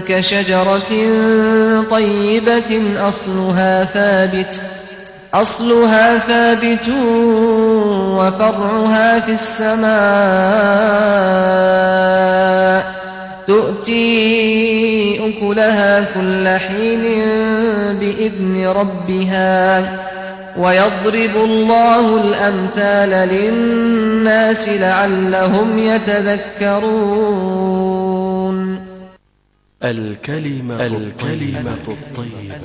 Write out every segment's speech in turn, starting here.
كشجرة طيبة أصلها ثابت وفرعها في السماء تؤتي أكلها كل حين بإذن ربها ويضرب الله الأمثال للناس لعلهم يتذكرون. الكلمة الطيبة.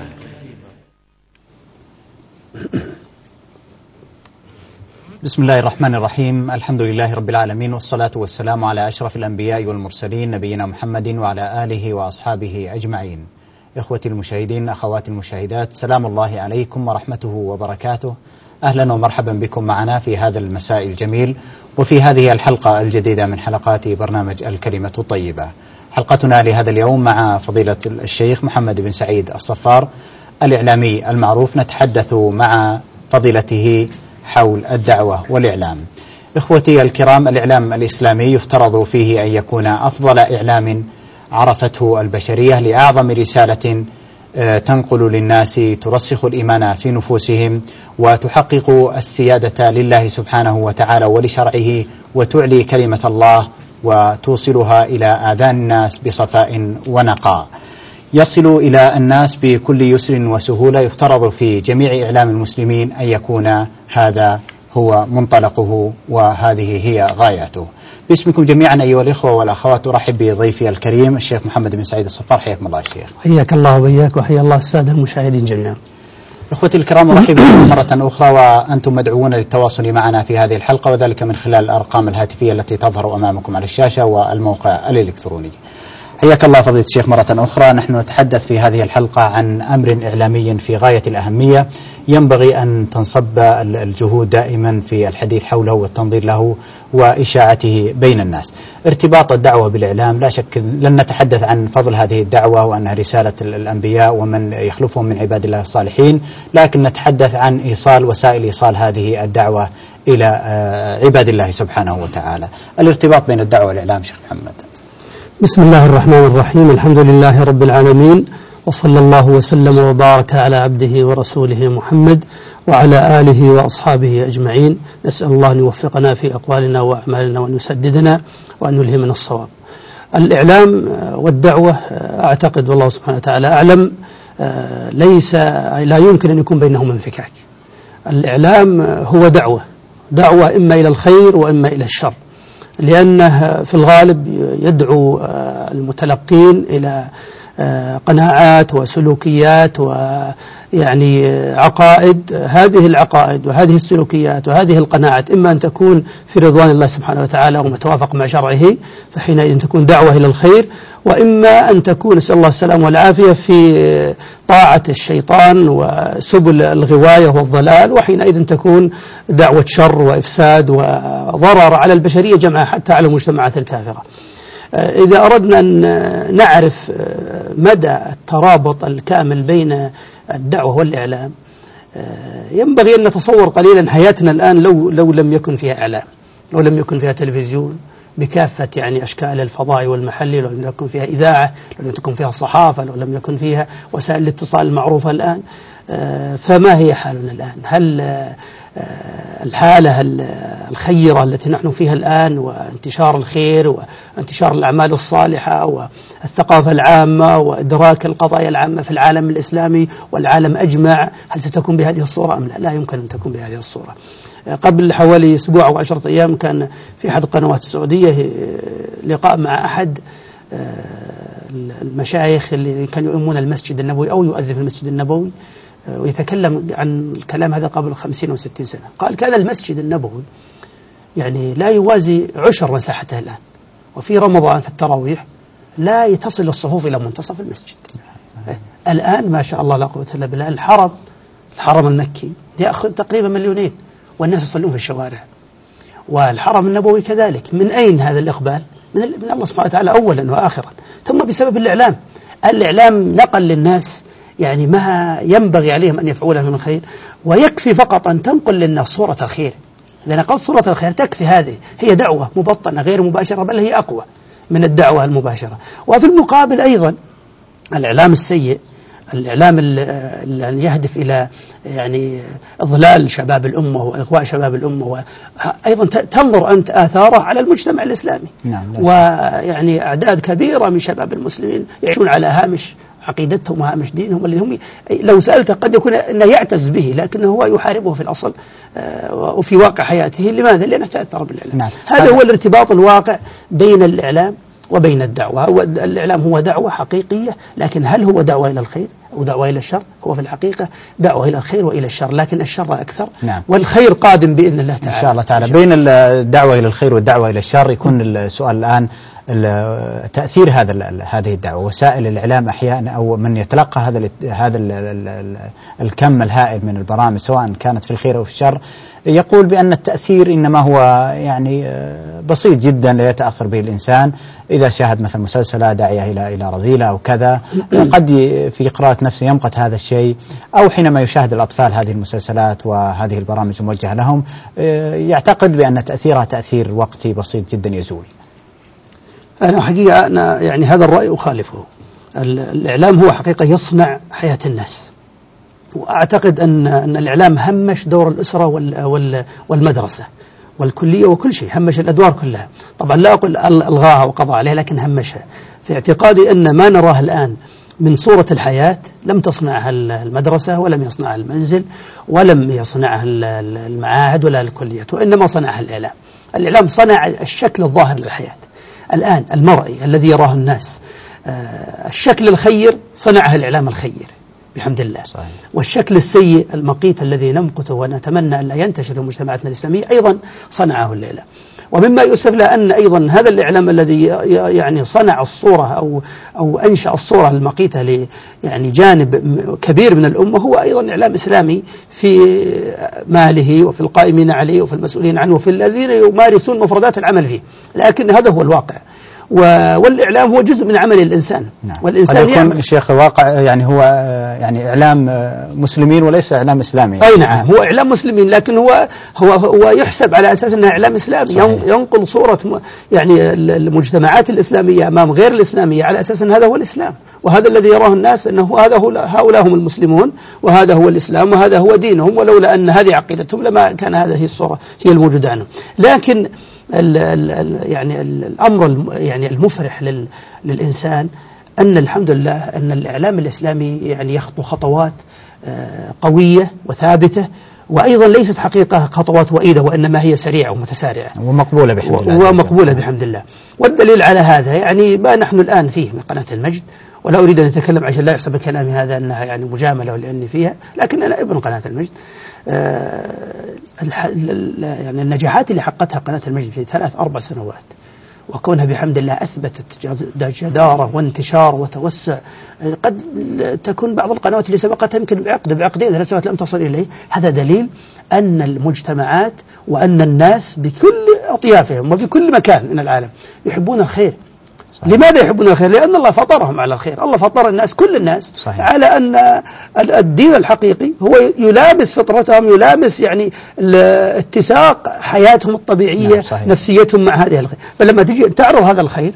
بسم الله الرحمن الرحيم. الحمد لله رب العالمين، والصلاة والسلام على أشرف الأنبياء والمرسلين نبينا محمد وعلى آله وأصحابه أجمعين. إخوتي المشاهدين، أخواتي المشاهدات، سلام الله عليكم ورحمته وبركاته. أهلا ومرحبا بكم معنا في هذا المساء الجميل وفي هذه الحلقة الجديدة من حلقات برنامج الكلمة الطيبة. حلقتنا لهذا اليوم مع فضيلة الشيخ محمد بن سعيد الصفار الإعلامي المعروف، نتحدث مع فضيلته حول الدعوة والإعلام. إخوتي الكرام، الإعلام الإسلامي يفترض فيه أن يكون أفضل إعلام عرفته البشرية لأعظم رسالة تنقل للناس ترسخ الإيمان في نفوسهم وتحقق السيادة لله سبحانه وتعالى ولشرعه وتعلي كلمة الله وتوصلها إلى آذان الناس بصفاء ونقاء، يصل إلى الناس بكل يسر وسهولة. يفترض في جميع إعلام المسلمين أن يكون هذا هو منطلقه وهذه هي غايته. باسمكم جميعا أيها الإخوة والأخوات أرحب بضيفي الكريم الشيخ محمد بن سعيد الصفار. حياكم الله الشيخ. حياك الله وبياك وحيا الله السادة المشاهدين جميعا. إخوتي الكرام، أرحب بكم مرة أخرى، وأنتم مدعوون للتواصل معنا في هذه الحلقة، وذلك من خلال الأرقام الهاتفية التي تظهر أمامكم على الشاشة والموقع الإلكتروني. حياك الله فضيلة الشيخ مرة أخرى. نحن نتحدث في هذه الحلقة عن أمر إعلامي في غاية الأهمية، ينبغي أن تنصب الجهود دائما في الحديث حوله والتنظير له وإشاعته بين الناس. ارتباط الدعوة بالإعلام، لا شك لن نتحدث عن فضل هذه الدعوة وأنها رسالة الأنبياء ومن يخلفهم من عباد الله الصالحين، لكن نتحدث عن وسائل إيصال هذه الدعوة إلى عباد الله سبحانه وتعالى. الارتباط بين الدعوة والإعلام شيخ محمد. بسم الله الرحمن الرحيم. الحمد لله رب العالمين، وصلى الله وسلم وبارك على عبده ورسوله محمد وعلى آله وأصحابه أجمعين. نسأل الله أن يوفقنا في أقوالنا وأعمالنا وأن يسددنا وأن يلهمنا الصواب. الإعلام والدعوة أعتقد والله سبحانه وتعالى أعلم لا يمكن أن يكون بينهم انفكاك. الإعلام هو دعوة إما إلى الخير وإما إلى الشر، لأنه في الغالب يدعو المتلقين إلى قناعات وسلوكيات ويعني عقائد. هذه العقائد وهذه السلوكيات وهذه القناعات إما أن تكون في رضوان الله سبحانه وتعالى ومتوافق مع شرعه، فحينئذ تكون دعوة إلى الخير، وإما أن تكون نسأل الله السلامة والعافية في طاعة الشيطان وسبل الغواية والضلال، وحينئذ تكون دعوة شر وإفساد وضرر على البشرية جمعاء حتى على المجتمعات الكافرة. إذا أردنا أن نعرف مدى الترابط الكامل بين الدعوة والإعلام، ينبغي أن نتصور قليلا حياتنا الآن لو لم يكن فيها إعلام، لو لم يكن فيها تلفزيون بكافة يعني أشكال الفضاء والمحلي، لو لم يكن فيها إذاعة، لو لم يكن فيها الصحافة، لو لم يكن فيها وسائل الاتصال المعروفة الآن، فما هي حالنا الآن؟ هل الحالة الخيرة التي نحن فيها الآن وانتشار الخير وانتشار الأعمال الصالحة والثقافة العامة وإدراك القضايا العامة في العالم الإسلامي والعالم أجمع، هل ستكون بهذه الصورة أم لا؟ لا يمكن أن تكون بهذه الصورة. قبل حوالي أسبوع أو 10 أيام كان في أحد القنوات السعودية لقاء مع أحد المشايخ اللي كانوا يؤمنون المسجد النبوي أو يؤذن في المسجد النبوي، ويتكلم عن الكلام هذا قبل 50 أو 60 سنة. قال كان المسجد النبوي يعني لا يوازي عشر مساحته الآن، وفي رمضان في التراويح لا يتصل الصفوف إلى منتصف المسجد. الآن ما شاء الله لا قوة إلا بالله الحرم المكي يأخذ تقريبا 2 مليون، والناس يصلون في الشوارع، والحرم النبوي كذلك. من أين هذا الإقبال؟ من الله سبحانه وتعالى أولا وآخرا، ثم بسبب الإعلام نقل للناس يعني ما ينبغي عليهم أن يفعلوه من الخير، ويكفي فقط أن تنقل للناس صورة الخير. إذا نقلت صورة الخير تكفي، هذه هي دعوة مبطنة غير مباشرة، بل هي أقوى من الدعوة المباشرة. وفي المقابل أيضا الإعلام السيء، الإعلام اللي يهدف إلى يعني إضلال شباب الأمة وإغواء شباب الأمة، أيضا تنظر أنت آثاره على المجتمع الإسلامي. نعم. ويعني أعداد كبيرة من شباب المسلمين يعيشون على هامش عقيدتهم وهامش دينهم، اللي هم لو سألته قد يكون أنه يعتز به لكنه هو يحاربه في الأصل وفي واقع حياته. لماذا؟ لأنه تأثر بالإعلام. نعم. هذا هو الارتباط الواقع بين الإعلام وبين الدعوة. هو الإعلام هو دعوة حقيقية، لكن هل هو دعوة إلى الخير أو دعوة إلى الشر؟ هو في الحقيقة دعوة إلى الخير وإلى الشر، لكن الشر أكثر. نعم. والخير قادم بإذن الله تعالى إن شاء الله تعالى. بين الدعوة إلى الخير والدعوة إلى الشر يكون السؤال الآن تأثير هذه الدعوة. وسائل الإعلام أحيانا أو من يتلقى هذا الكم الهائل من البرامج سواء كانت في الخير أو في الشر يقول بأن التأثير إنما هو يعني بسيط جدا لا يتأثر به الإنسان. إذا شاهد مثلا مسلسلة داعية إلى رذيلة أو كذا قد في قراءة نفسه يمقت هذا الشيء، أو حينما يشاهد الأطفال هذه المسلسلات وهذه البرامج الموجهة لهم يعتقد بأن تأثيرها تأثير وقتي بسيط جدا يزول. أنا حقيقة يعني هذا الرأي أخالفه. الإعلام هو حقيقة يصنع حياة الناس، وأعتقد أن الإعلام همش دور الأسرة والمدرسة والكلية وكل شيء، همش الأدوار كلها. طبعا لا أقول ألغاها وقضى عليها، لكن همشها. في اعتقادي أن ما نراه الآن من صورة الحياة لم تصنعها المدرسة ولم يصنعها المنزل ولم يصنعها المعاهد ولا الكليات، وإنما صنعها الإعلام. الإعلام صنع الشكل الظاهر للحياة الآن المرئي الذي يراه الناس. الشكل الخير صنعه الإعلام الخير بحمد الله. صحيح. والشكل السيء المقيت الذي نمقته ونتمنى أن لا ينتشر في مجتمعاتنا الإسلامية أيضا صنعه الإعلام. ومما يؤسف له أن أيضا هذا الإعلام الذي يعني صنع الصورة أو أنشأ الصورة المقيتة يعني جانب كبير من الأمة هو أيضا إعلام إسلامي في ماله وفي القائمين عليه وفي المسؤولين عنه وفي الذين يمارسون مفردات العمل فيه. لكن هذا هو الواقع، والإعلام هو جزء من عمل الإنسان. نعم. والإنسان يكون الشيخ واقع يعني هو يعني إعلام مسلمين وليس إعلام إسلامي. أي نعم، هو إعلام مسلمين، لكن هو يحسب على أساس أنه إعلام إسلامي. صحيح. ينقل صورة يعني المجتمعات الإسلامية أمام غير الإسلامية على أساس أن هذا هو الإسلام، وهذا الذي يراه الناس أنه هؤلاء هم المسلمون وهذا هو الإسلام وهذا هو دينهم، ولولا أن هذه عقيدتهم لما كان هذه الصورة هي الموجودة عنهم. لكن يعني الأمر يعني المفرح للإنسان أن الحمد لله أن الإعلام الإسلامي يعني يخطو خطوات قوية وثابتة، وأيضا ليست حقيقة خطوات وئيدة، وإنما هي سريعة ومتسارعة ومقبولة بحمد الله. ومقبولة بحمد الله. والدليل على هذا يعني ما نحن الآن فيه من قناة المجد، ولا أريد أن أتكلم عشان لا يحسب كلامي هذا أنها يعني مجاملة لأني فيها، لكن أنا ابن قناة المجد. يعني النجاحات اللي حققتها قناة المجد في 3-4 سنوات، وكونها بحمد الله أثبتت جدارة وانتشار وتوسع، قد تكون بعض القنوات اللي سبقتها يمكن بعقدين 3 سنوات لم تصل إليه. هذا دليل أن المجتمعات وأن الناس بكل أطيافهم وفي كل مكان من العالم يحبون الخير. لماذا يحبون الخير؟ لأن الله فطرهم على الخير. الله فطر الناس كل الناس. صحيح. على أن الدين الحقيقي هو يلامس فطرتهم، يلامس يعني اتساق حياتهم الطبيعية. نعم. نفسيتهم مع هذه الخير. فلما تجي تعرض هذا الخير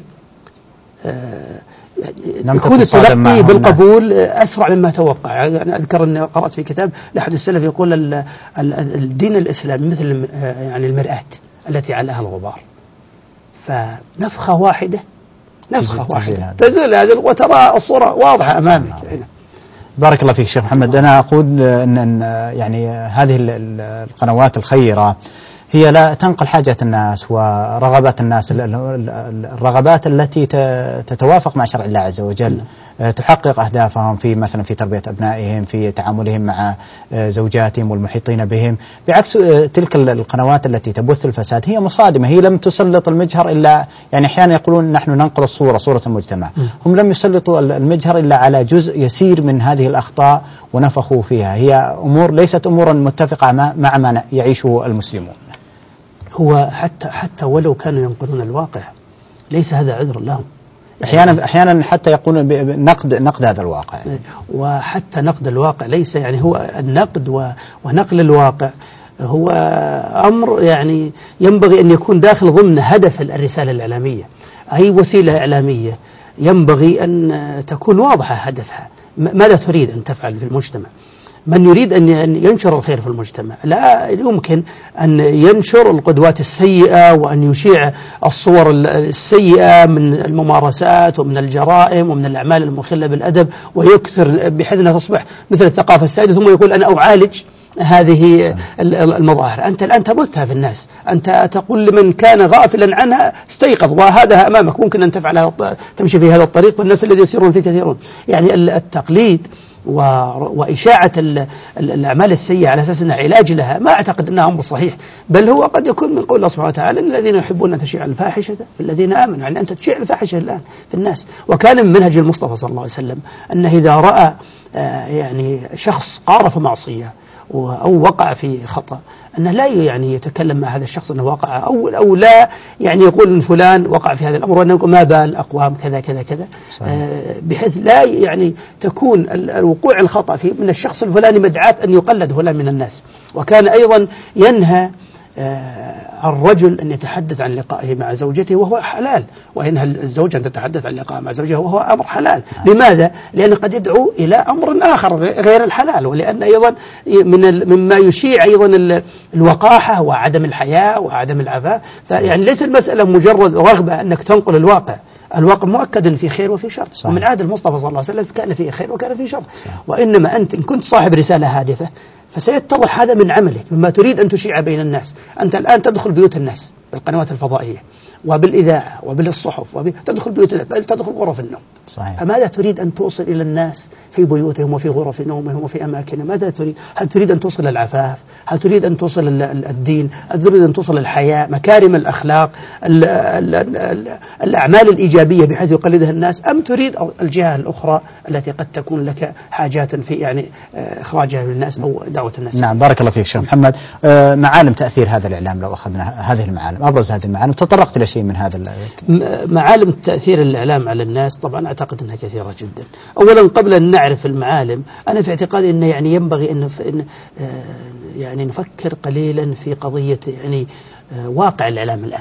يكون التلقي بالقبول أسرع مما توقع. يعني أذكر أني قرأت في كتاب لأحد السلف يقول الدين الإسلامي مثل يعني المرآة التي عليها الغبار، فنفخة واحدة تزول هذه وترى الصورة واضحة أمامك. بارك الله فيك شيخ محمد. أنا أقول أن يعني هذه القنوات الخيرة هي لا تنقل حاجة الناس ورغبات الناس، الرغبات التي تتوافق مع شرع الله عز وجل، تحقق أهدافهم في مثلا في تربية أبنائهم، في تعاملهم مع زوجاتهم والمحيطين بهم، بعكس تلك القنوات التي تبث الفساد. هي مصادمة، هي لم تسلط المجهر إلا يعني أحيانا يقولون نحن ننقل صورة المجتمع، هم لم يسلطوا المجهر إلا على جزء يسير من هذه الأخطاء ونفخوا فيها. هي أمور ليست أمورا متفقة مع ما يعيشه المسلمون. هو حتى ولو كانوا ينقلون الواقع ليس هذا عذر لهم. أحيانا حتى يقولون نقد هذا الواقع، وحتى نقد الواقع ليس يعني هو النقد ونقل الواقع هو أمر يعني ينبغي أن يكون داخل ضمن هدف الرسالة الإعلامية. أي وسيلة إعلامية ينبغي أن تكون واضحة هدفها، ماذا تريد أن تفعل في المجتمع. من يريد أن ينشر الخير في المجتمع لا يمكن أن ينشر القدوات السيئة وأن يشيع الصور السيئة من الممارسات ومن الجرائم ومن الأعمال المخلة بالأدب ويكثر بحيث أنها تصبح مثل الثقافة السائدة، ثم يقول أنا أعالج هذه المظاهر. أنت الآن تبثها في الناس، أنت تقول لمن كان غافلا عنها استيقظ وهذا أمامك، ممكن أن تفعلها تمشي في هذا الطريق، والناس الذين يسيرون فيه كثيرون. يعني التقليد وإشاعة الأعمال السيئة على أساس أنها علاج لها ما أعتقد أنها أمر صحيح، بل هو قد يكون من قول الله سبحانه وتعالى إن الذين يحبون أن تشيع الفاحشة الذين آمنوا، يعني أنت تشيع الفاحشة الآن في الناس. وكان من منهج المصطفى صلى الله عليه وسلم أنه إذا رأى يعني شخص قارف معصية أو وقع في خطأ أنه لا يعني يتكلم مع هذا الشخص أنه وقع أو لا يعني يقول إن فلان وقع في هذا الأمر وأنه يقول ما بال أقوام كذا كذا كذا، بحيث لا يعني تكون الوقوع الخطأ في من الشخص الفلاني مدعاة أن يقلد فلان من الناس. وكان أيضا ينهى الرجل أن يتحدث عن لقائه مع زوجته وهو حلال، وينهى الزوجة أن تتحدث عن لقائها مع زوجها وهو أمر حلال. لماذا؟ لأنه قد يدعو إلى أمر آخر غير الحلال، ولأن أيضا مما يشيع أيضا الوقاحة وعدم الحياء وعدم العفاف. يعني ليس المسألة مجرد رغبة أنك تنقل الواقع مؤكد في خير وفي شر، ومن عهد المصطفى صلى الله عليه وسلم كان فيه خير وكان فيه شر. وإنما أنت إن كنت صاحب رسالة هادفة فسيتضح هذا من عملك مما تريد أن تشيع بين الناس. أنت الآن تدخل بيوت الناس بالقنوات الفضائية وبالإذاعة وبالصحف تدخل بيوت الناس، بل تدخل غرف النوم. صحيح. فماذا تريد أن توصل إلى الناس في بيوتهم وفي غرف نومهم وفي أماكنهم؟ ماذا تريد؟ هل تريد أن توصل العفاف؟ هل تريد أن توصل الدين؟ هل تريد أن توصل الحياة، مكارم الأخلاق، الأعمال الإيجابية بحيث يقلدها الناس، أم تريد الجهة الأخرى التي قد تكون لك حاجات في يعني إخراجها للناس أو دعوة الناس؟ نعم، بارك الله فيك شيخ محمد. معالم تأثير هذا الإعلام، لو أخذنا هذه المعالم، أبرز هذه المعالم، تطرقت إلى شيء من هذا معالم تأثير الإعلام على الناس؟ طبعا أعتقد أنها كثيرة جدا. أولا قبل أن نعرف المعالم، أنا في اعتقادي أنه يعني ينبغي أن يعني نفكر قليلا في قضية يعني واقع الإعلام الآن.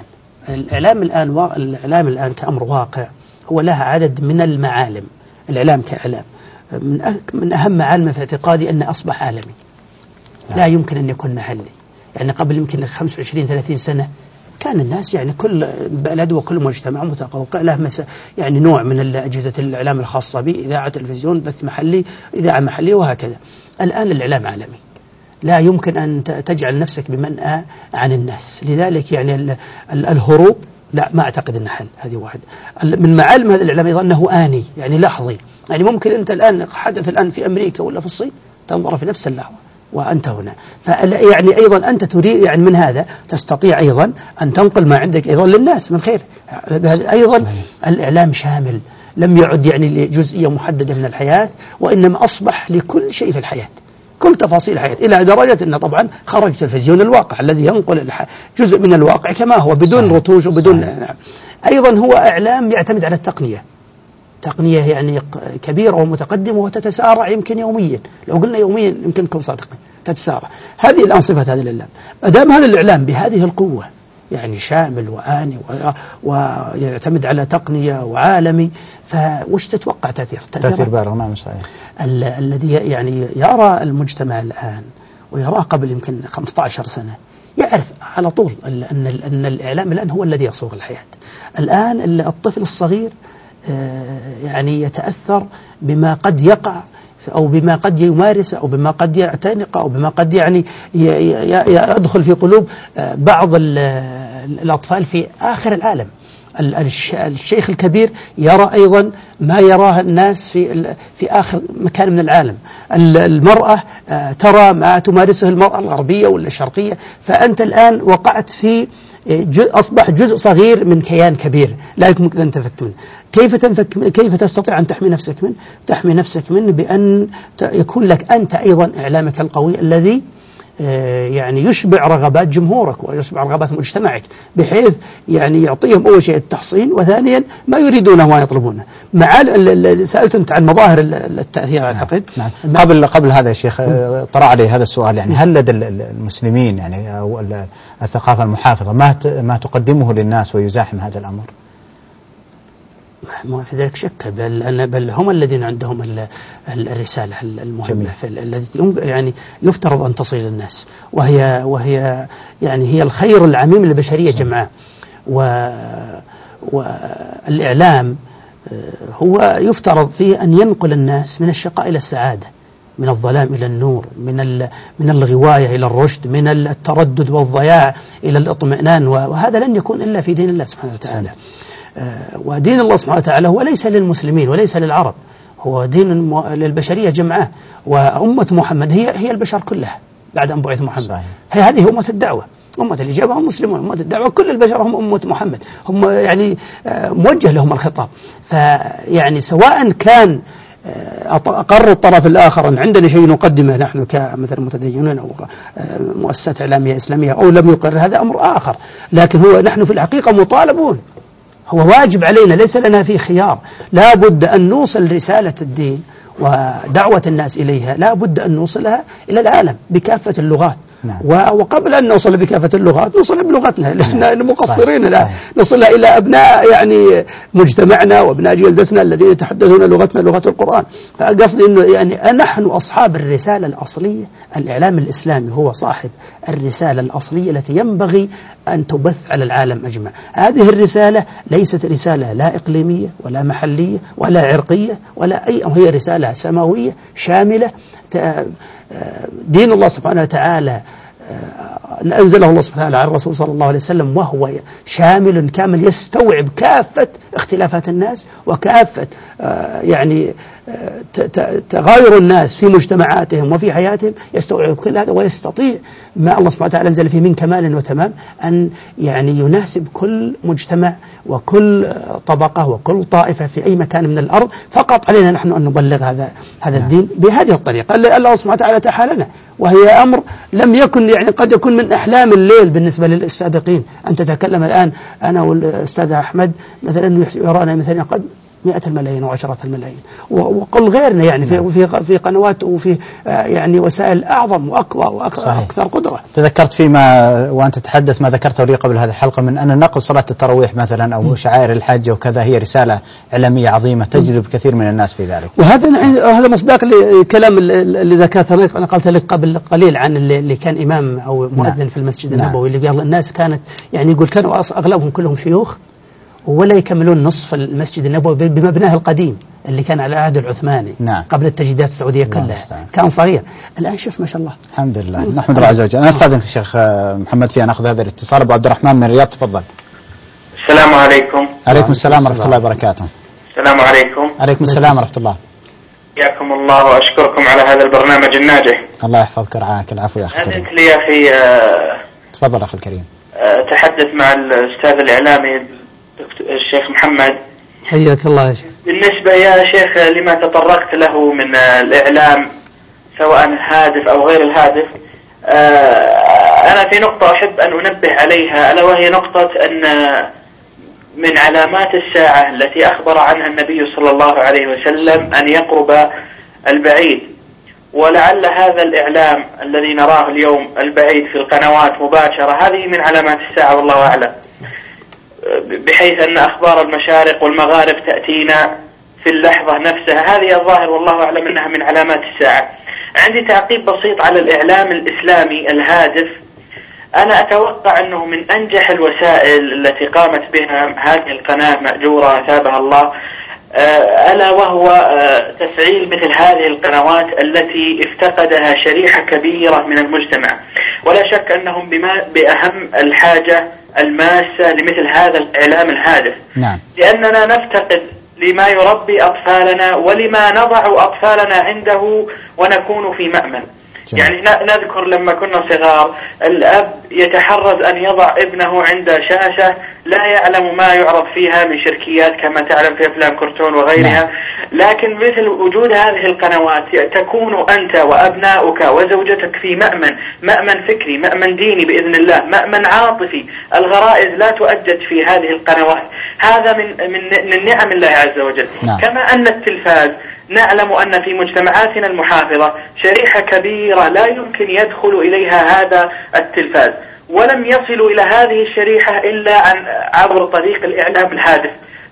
الإعلام الآن كأمر واقع هو لها عدد من المعالم. الإعلام كإعلام من أهم معالمه في اعتقادي أنه أصبح عالمي، لا يمكن أن يكون محلي. يعني قبل يمكن 25-30 سنة كان الناس يعني كل بلد وكل مجتمع متقوقع له يعني نوع من أجهزة الإعلام الخاصة به، إذاعة، تلفزيون، بث محلي، إذاعة محلية، وهكذا. الآن الإعلام عالمي، لا يمكن أن تجعل نفسك بمنأى عن الناس. لذلك يعني الهروب لا، ما أعتقد أنه حل. هذه واحد من معالم هذا الإعلام أيضا، أنه آني يعني لحظي. يعني ممكن أنت الآن حدث الآن في أمريكا ولا في الصين تنظر في نفس اللحظة وأنت هنا. يعني أيضا أنت تريد يعني من هذا تستطيع أيضا أن تنقل ما عندك أيضا للناس من خير. أيضا الإعلام شامل، لم يعد يعني لجزئية محددة من الحياة، وإنما أصبح لكل شيء في الحياة، كل تفاصيل الحياة، إلى درجة أن طبعا خرج تلفزيون الواقع الذي ينقل جزء من الواقع كما هو بدون رتوش وبدون. أيضا هو إعلام يعتمد على التقنية يعني كبيرة ومتقدمة وتتسارع يمكن يوميا. لو قلنا يوميا يمكن نكون صادقين، تتسارع. هذه الآن صفة هذا الإعلام. أدام هذا الإعلام بهذه القوة يعني شامل وآني ويعتمد على تقنية وعالمي، فوش تتوقع تأثير بالغ؟ نعم صحيح. الذي يعني يرى المجتمع الآن ويراه قبل يمكن 15 سنة يعرف على طول أن الإعلام الآن هو الذي يصوغ الحياة. الآن الطفل الصغير يعني يتأثر بما قد يقع أو بما قد يمارس أو بما قد يعتنق أو بما قد يعني يدخل في قلوب بعض الأطفال في آخر العالم. الشيخ الكبير يرى أيضا ما يراه الناس في آخر مكان من العالم. المرأة ترى ما تمارسه المرأة الغربية ولا الشرقية. فأنت الآن وقعت في أصبح جزء صغير من كيان كبير لا يمكن أن تنفك منه. كيف تستطيع أن تحمي نفسك منه؟ تحمي نفسك منه بأن يكون لك أنت أيضا إعلامك القوي الذي يعني يشبع رغبات جمهورك ويشبع رغبات مجتمعك، بحيث يعني يعطيهم أول شيء التحصين، وثانيا ما يريدونه وما يطلبونه. سألت أنت عن مظاهر التأثير أعتقد. قبل هذا يا شيخ طرأ علي هذا السؤال، يعني هل لدى المسلمين يعني أو الثقافة المحافظة ما تقدمه للناس ويزاحم هذا الأمر؟ ما في ذلك شك، بل هم الذين عندهم الرسالة المهمة التي يعني يفترض أن تصل للناس، وهي يعني هي الخير العميم للبشرية جمعاء. والإعلام هو يفترض فيه أن ينقل الناس من الشقاء إلى السعادة، من الظلام إلى النور، من الغواية إلى الرشد، من التردد والضياع إلى الاطمئنان، وهذا لن يكون إلا في دين الله سبحانه وتعالى. ودين الله سبحانه وتعالى هو ليس للمسلمين وليس للعرب، هو دين للبشرية جمعاء. وأمة محمد هي البشر كلها بعد أن بعث محمد. هذه أمة الدعوة، أمة الإجابة هم مسلمون، أمة الدعوة كل البشر هم أمة محمد، هم يعني موجه لهم الخطاب. فيعني سواء كان أقر الطرف الآخر أن عندنا شيء نقدمه نحن كمثل متدينون أو مؤسسات إعلامية إسلامية أو لم يقر، هذا أمر آخر. لكن نحن في الحقيقة مطالبون، هو واجب علينا، ليس لنا فيه خيار. لا بد أن نوصل رسالة الدين ودعوة الناس إليها، لا بد أن نوصلها إلى العالم بكافة اللغات. وقبل أن نوصل بكافة اللغات نوصل بلغتنا، لأننا مقصرين لا نوصلها إلى أبناء يعني مجتمعنا وأبناء جلدتنا الذين يتحدثون لغتنا لغة القرآن. فقصدي أنه يعني نحن أصحاب الرسالة الأصلية. الإعلام الإسلامي هو صاحب الرسالة الأصلية التي ينبغي أن تبث على العالم أجمع. هذه الرسالة ليست رسالة لا إقليمية ولا محلية ولا عرقية ولا أي، هي رسالة سماوية شاملة. دين الله سبحانه وتعالى أنزله الله سبحانه وتعالى على الرسول صلى الله عليه وسلم، وهو شامل كامل يستوعب كافة اختلافات الناس وكافة يعني تغاير الناس في مجتمعاتهم وفي حياتهم، يستوعب كل هذا ويستطيع ما الله سبحانه وتعالى أنزل فيه من كمال وتمام أن يعني يناسب كل مجتمع وكل طبقة وكل طائفة في أي مكان من الأرض. فقط علينا نحن أن نبلغ هذا الدين بهذه الطريقة اللي الله سبحانه وتعالى أتاح لنا، وهي أمر لم يكن يعني قد يكون من أحلام الليل بالنسبة للسابقين. أن تتكلم الآن أنا والأستاذ أحمد مثلا يرانا مثلا قد 100 الملايين و10 الملايين، وقل غيرنا يعني في قنوات وفي يعني وسائل أعظم وأقوى وأكثر قدرة. تذكرت فيما وأنت تتحدث ما ذكرته لي قبل هذه الحلقة من أن نقل صلاة التراويح مثلا أو شعائر الحج وكذا هي رسالة إعلامية عظيمة تجذب كثير من الناس في ذلك. وهذا مصداق لكلام اللي ذكرته أنا قلت لك قبل قليل عن اللي كان إمام أو مؤذن في المسجد النبوي اللي قال الناس كانت يعني يقول كانوا أغلبهم كلهم شيوخ ولا يكملون نصف المسجد النبوي بمبناه القديم اللي كان على عهد العثماني قبل التجديدات السعودية كلها، كان صغير. الآن شوف ما شاء الله الحمد لله نحمد الله عز وجل. أنا أستاذنك الشيخ محمد في أن أخذ هذا الاتصال. أبو عبد الرحمن من الرياض تفضل. السلام عليكم. عليكم السلام ورحمة الله وبركاته. السلام عليكم. عليكم السلام ورحمة الله. حياكم الله وأشكركم على هذا البرنامج الناجح. الله يحفظك ورعاك. العفو يا أخي الكريم. أذنك لي يا أخي. تفضل أخي الكريم. تحدث مع الأستاذ الإعلامي الشيخ محمد. حياك الله يا شيخ. بالنسبة يا شيخ لما تطرقت له من الإعلام سواء الهادف أو غير الهادف، أنا في نقطة أحب أن أنبه عليها، ألا وهي نقطة أن من علامات الساعة التي أخبر عنها النبي صلى الله عليه وسلم أن يقرب البعيد. ولعل هذا الإعلام الذي نراه اليوم البعيد في القنوات مباشرة هذه من علامات الساعة والله أعلم، بحيث أن أخبار المشارق والمغارب تأتينا في اللحظة نفسها. هذه الظاهر والله أعلم أنها من علامات الساعة. عندي تعقيب بسيط على الإعلام الإسلامي الهادف. أنا أتوقع أنه من أنجح الوسائل التي قامت بها هذه القناة مأجورة أثابها الله، ألا وهو تفعيل مثل هذه القنوات التي افتقدها شريحة كبيرة من المجتمع. ولا شك أنهم بأهم الحاجة الماسة لمثل هذا الإعلام الهادف. نعم. لأننا نفتقد لما يربي أطفالنا ولما نضع أطفالنا عنده ونكون في مأمن. يعني نذكر لما كنا صغار الأب يتحرز أن يضع ابنه عند شاشة لا يعلم ما يعرض فيها من شركيات كما تعلم في أفلام كرتون وغيرها. لكن مثل وجود هذه القنوات تكون أنت وأبناؤك وزوجتك في مأمن فكري، مأمن ديني بإذن الله، مأمن عاطفي. الغرائز لا تؤجج في هذه القنوات. هذا من نعم الله عز وجل. كما أن التلفاز نعلم أن في مجتمعاتنا المحافظة شريحة كبيرة لا يمكن يدخل إليها هذا التلفاز، ولم يصلوا إلى هذه الشريحة إلا عبر طريق الإعلام الهادف.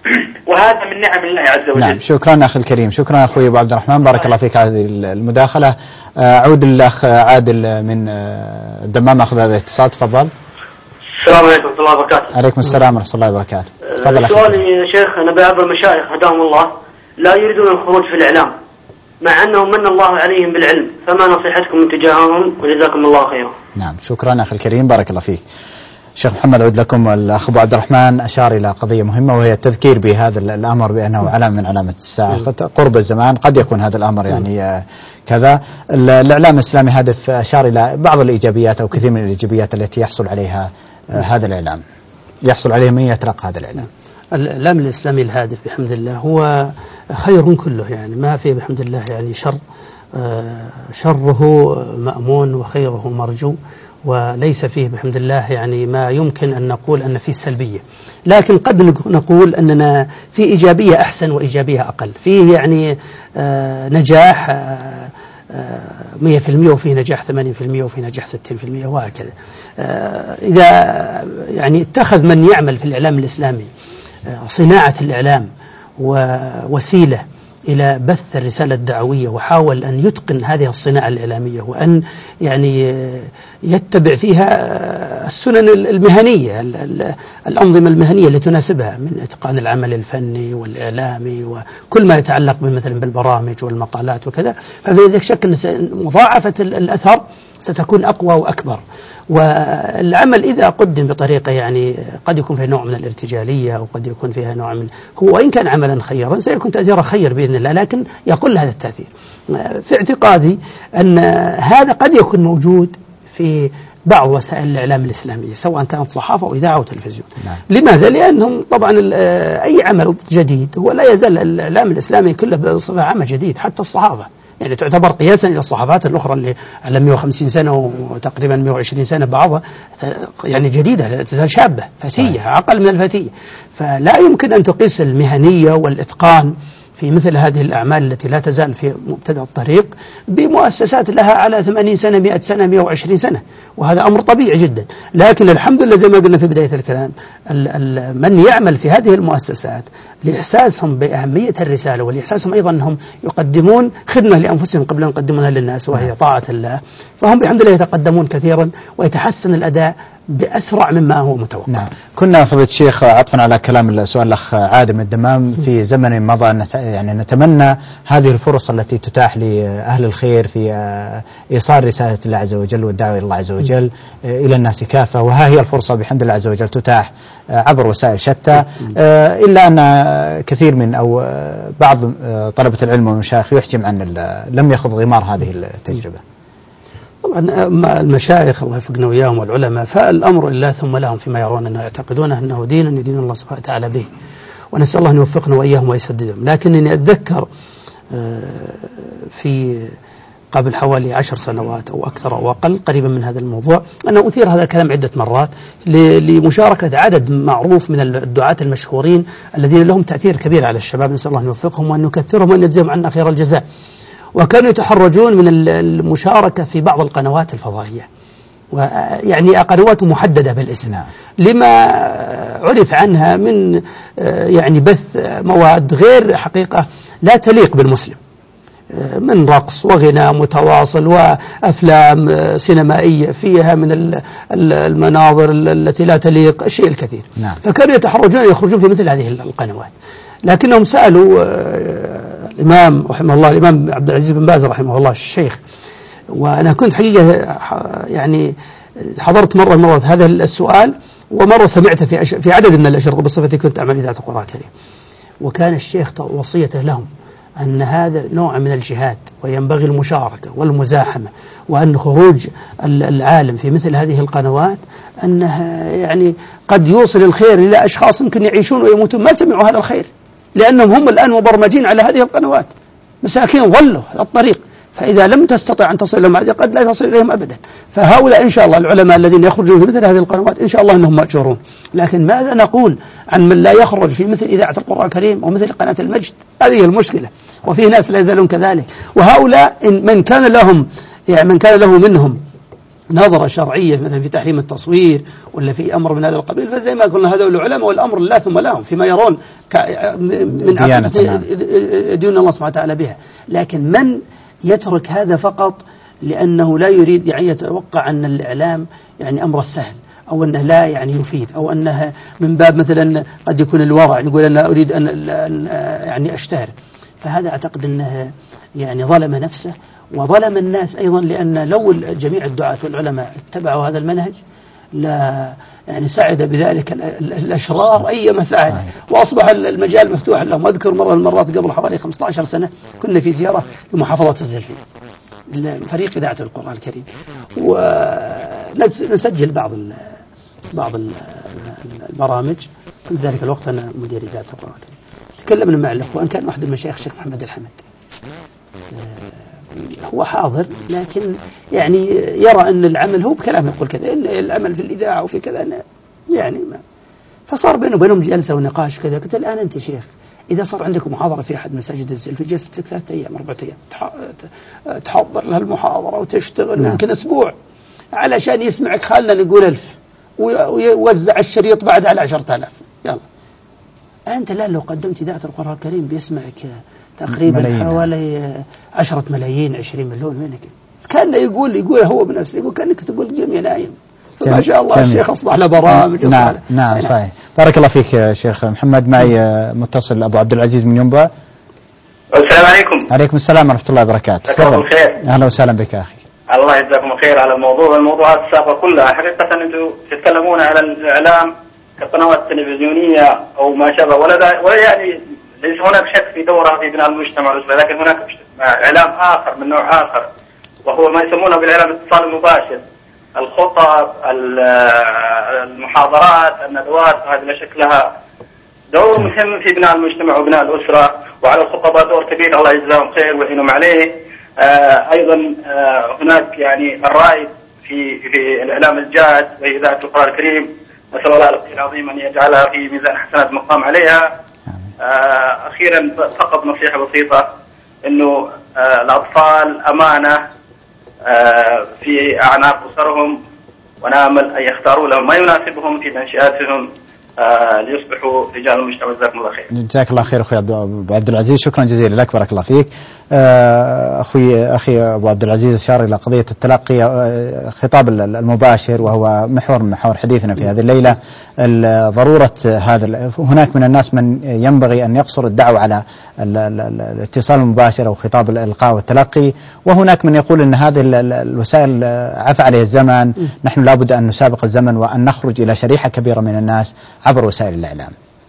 وهذا من نعم الله عز وجل. نعم، شكرا أخي الكريم، شكرا أخوي أبو عبد الرحمن، بارك الله فيك هذه المداخلة. أعود للأخ عادل من الدمام، أخذ هذا الاتصال، تفضل. السلام عليكم ورحمة الله وبركاته. عليكم السلام ورحمة الله وبركاته. تفضل أخي. سؤالي يا شيخ، أنا بعض المشايخ هداهم الله لا يريدون الخروج في الإعلام مع أنهم من الله عليهم بالعلم، فما نصيحتكم من تجاههم وجزاكم الله خيرا. نعم، شكرا أخي الكريم، بارك الله فيك. شيخ محمد، أعود لكم. الأخ أبو عبد الرحمن أشار إلى قضية مهمة، وهي التذكير بهذا الأمر بأنه علامة من علامة الساعة. قرب الزمان قد يكون هذا الأمر يعني كذا. الإعلام الإسلامي هدف أشار إلى بعض الإيجابيات أو كثير من الإيجابيات التي يحصل عليها هذا الإعلام، يحصل عليه من يتلقى هذا الإعلام. الإعلام الإسلامي الهادف بحمد الله هو خير كله، يعني ما فيه بحمد الله يعني شر، شره مأمون وخيره مرجو، وليس فيه بحمد الله يعني ما يمكن أن نقول أن فيه سلبية، لكن قد نقول أننا في إيجابية أحسن وإيجابية أقل. فيه يعني نجاح 100%، وفيه نجاح 80%، وفيه نجاح 60%، وهكذا. إذا يعني اتخذ من يعمل في الإعلام الإسلامي صناعة الإعلام ووسيلة إلى بث الرسالة الدعوية، وحاول أن يتقن هذه الصناعة الإعلامية، وأن يعني يتبع فيها السنن المهنية، الأنظمة المهنية اللي تناسبها من إتقان العمل الفني والإعلامي وكل ما يتعلق مثلا بالبرامج والمقالات وكذا، ففي ذلك شك أن مضاعفة الأثر ستكون أقوى وأكبر. والعمل إذا قدم بطريقة يعني قد يكون فيها نوع من الارتجالية، أو قد يكون فيها نوع من، هو وإن كان عملا خيرا سيكون تأثيره خير بإذن الله، لكن يقل هذا التأثير. في اعتقادي أن هذا قد يكون موجود في بعض وسائل الإعلام الإسلامية، سواء كانت صحافة أو إذاعة أو تلفزيون. لماذا؟ لأنهم طبعا أي عمل جديد هو لا يزال الإعلام الإسلامي كله بصفة عامة جديد، حتى الصحافة يعني تعتبر قياسا إلى الصحافات الأخرى اللي على 150 سنة وتقريبا 120 سنة بعضها يعني جديدة شابة فتية أقل من الفتية، فلا يمكن أن تقيس المهنية والإتقان في مثل هذه الأعمال التي لا تزال في مبتدأ الطريق بمؤسسات لها على 80 سنة 100 سنة 120 سنة، وهذا أمر طبيعي جدا. لكن الحمد لله زي ما قلنا في بداية الكلام، من يعمل في هذه المؤسسات لإحساسهم بأهمية الرسالة، ولإحساسهم أيضا أنهم يقدمون خدمة لأنفسهم قبل أن يقدمونها للناس وهي طاعة الله، فهم بحمد الله يتقدمون كثيرا ويتحسن الأداء بأسرع مما هو متوقع. نعم. كنا فضيلة الشيخ عطفا على كلام السؤال الأخ عادل من الدمام، في زمن مضى يعني نتمنى هذه الفرص التي تتاح لأهل الخير في إيصال رسالة الله عز وجل والدعوة إلى الله عز وجل إلى الناس كافة، وها هي الفرصة بحمد الله عز وجل تتاح عبر وسائل شتى، إلا أن كثير من أو بعض طلبة العلم والمشايخ يحجم عن لم يخض غمار هذه التجربة. طبعا المشايخ الله يوفقنا وياهم والعلماء فالأمر لله ثم لهم فيما يرون أنه يعتقدون أنه دين يدين الله سبحانه وتعالى به، ونسأل الله أن يوفقنا وإياهم ويسددهم. لكنني أتذكر في قبل حوالي 10 سنوات أو أكثر أو أقل قريبا من هذا الموضوع أنا أثير هذا الكلام عدة مرات لمشاركة عدد معروف من الدعاة المشهورين الذين لهم تأثير كبير على الشباب، نسأل الله أن يوفقهم وأن يكثرهم وأن يجزيهم عنا خير الجزاء. وكانوا يتحرجون من المشاركة في بعض القنوات الفضائية، ويعني قنوات محددة بالاسم، لما عرف عنها من يعني بث مواد غير حقيقة لا تليق بالمسلم، من رقص وغناء متواصل وأفلام سينمائية فيها من المناظر التي لا تليق، الشيء الكثير. فكانوا يتحرجون يخرجون في مثل هذه القنوات، لكنهم سألوا الإمام رحمه الله، الإمام عبد العزيز بن باز رحمه الله الشيخ، وأنا كنت حقيقة يعني حضرت مرة المرات هذا السؤال، ومرة سمعت في عدد من الأشرطة بصفتي كنت أعمل إذاعة القرآن الكريم، وكان الشيخ وصيته لهم أن هذا نوع من الجهاد وينبغي المشاركة والمزاحمة، وأن خروج العالم في مثل هذه القنوات أنها يعني قد يوصل الخير إلى أشخاص يمكن يعيشون ويموتون ما سمعوا هذا الخير، لأنهم هم الآن مبرمجين على هذه القنوات، مساكين ضلوا هذا الطريق، فإذا لم تستطع أن تصل لهم هذه قد لا تصل إليهم أبدا. فهؤلاء إن شاء الله العلماء الذين يخرجون في مثل هذه القنوات إن شاء الله أنهم مأجورون. لكن ماذا نقول عن من لا يخرج في مثل إذاعة القرآن الكريم ومثل قناة المجد؟ هذه المشكلة، وفي ناس لا يزالون كذلك. وهؤلاء من كان له منهم نظرة شرعية مثلا في تحريم التصوير ولا في أمر من هذا القبيل، فزي ما قلنا هذول العلماء والأمر لا ثم لهم فيما يرون من ديون الله سبحانه وتعالى بها. لكن من يترك هذا فقط لأنه لا يريد يعني يتوقع أن الإعلام يعني أمر سهل، أو أنه لا يعني يفيد، أو أنه من باب مثلا قد يكون الورع، يقول أنا أريد أن يعني أشتهر، فهذا أعتقد أنه يعني ظلم نفسه وظلم الناس أيضا، لأن لو جميع الدعاة والعلماء اتبعوا هذا المنهج لا يعني سعد بذلك الأشرار أي مساعد، وأصبح المجال مفتوح لهم. أذكر مرة من المرات قبل حوالي 15 سنة كنا في زيارة لمحافظة الزلفي، فريق إذاعة القرآن الكريم، ونسجل بعض البرامج. كنت ذلك الوقت أنا مدير إذاعة القرآن الكريم. تكلمنا مع الأخوان، كان واحد من المشايخ الشيخ محمد الحمد، هو حاضر لكن يعني يرى أن العمل هو بكلام يقول كذا، إن العمل في الإذاعة وفي كذا يعني ما. فصار بينه وبينهم جلسة ونقاش كذا. قلت الآن أنت شيخ إذا صار عندكم محاضرة في أحد مساجد الزلفي جلست لك 3 أيام 4 أيام تحضر لها المحاضرة وتشتغل يمكن أسبوع علشان يسمعك، خلنا نقول 1000 ويوزع الشريط بعد على 10,000. يلا أنت الآن لو قدمت إذاعة القرآن الكريم بيسمعك تقريبا حوالي 10 ملايين 20 مليون. وينك كان يقول هو بنفسه، يقول كأنك تقول جميع نايم. ما شاء الله الشيخ أصبح له برامج. نعم صحيح. بارك الله فيك شيخ محمد. معي متصل أبو عبد العزيز من ينبع. السلام عليكم. عليكم السلام ورحمة الله وبركاته. تفضل. أهلا وسهلا بك أخي. الله يجزاكم الخير على الموضوعات السابقة كلها. حقيقة أنتم تتكلمون على الإعلام كقنوات تلفزيونية أو ما شابه، ولا يعني ليس هناك شك في دورها في بناء المجتمع والأسرة، لكن هناك إعلام آخر من نوع آخر، وهو ما يسمونه بالإعلام الاتصال المباشر، الخطب، المحاضرات، الندوات، هذه لا شك لها دور مهم في بناء المجتمع وبناء الأسرة، وعلى الخطباء دور كبير الله يجزاهم خير ويعينهم عليه. أيضا هناك يعني الرائد في الإعلام الجاد وإذاعة القرآن الكريم، نسأل الله العظيم أن يجعلها في ميزان حسنات مقام عليها. أخيرا فقط نصيحة بسيطة، إنه الأطفال أمانة في أعناق أسرهم، ونأمل أن يختاروا لهم ما يناسبهم في تنشئاتهم ليصبحوا رجال المجتمع. جزاكم الله خير. جزاك الله خير أخوي أبو عبد العزيز، شكرا جزيلا لك، بارك الله فيك. أخي أبو عبد العزيز أشار إلى قضية التلقي، خطاب المباشر، وهو محور من محور حديثنا في هذه الليلة. ضرورة هذا، هناك من الناس من ينبغي أن يقصر الدعوة على الاتصال المباشر أو خطاب الإلقاء والتلقي، وهناك من يقول أن هذه الوسائل عفى عليه الزمن، نحن لابد أن نسابق الزمن وأن نخرج إلى شريحة كبيرة من الناس عبر وسائل الإعلام.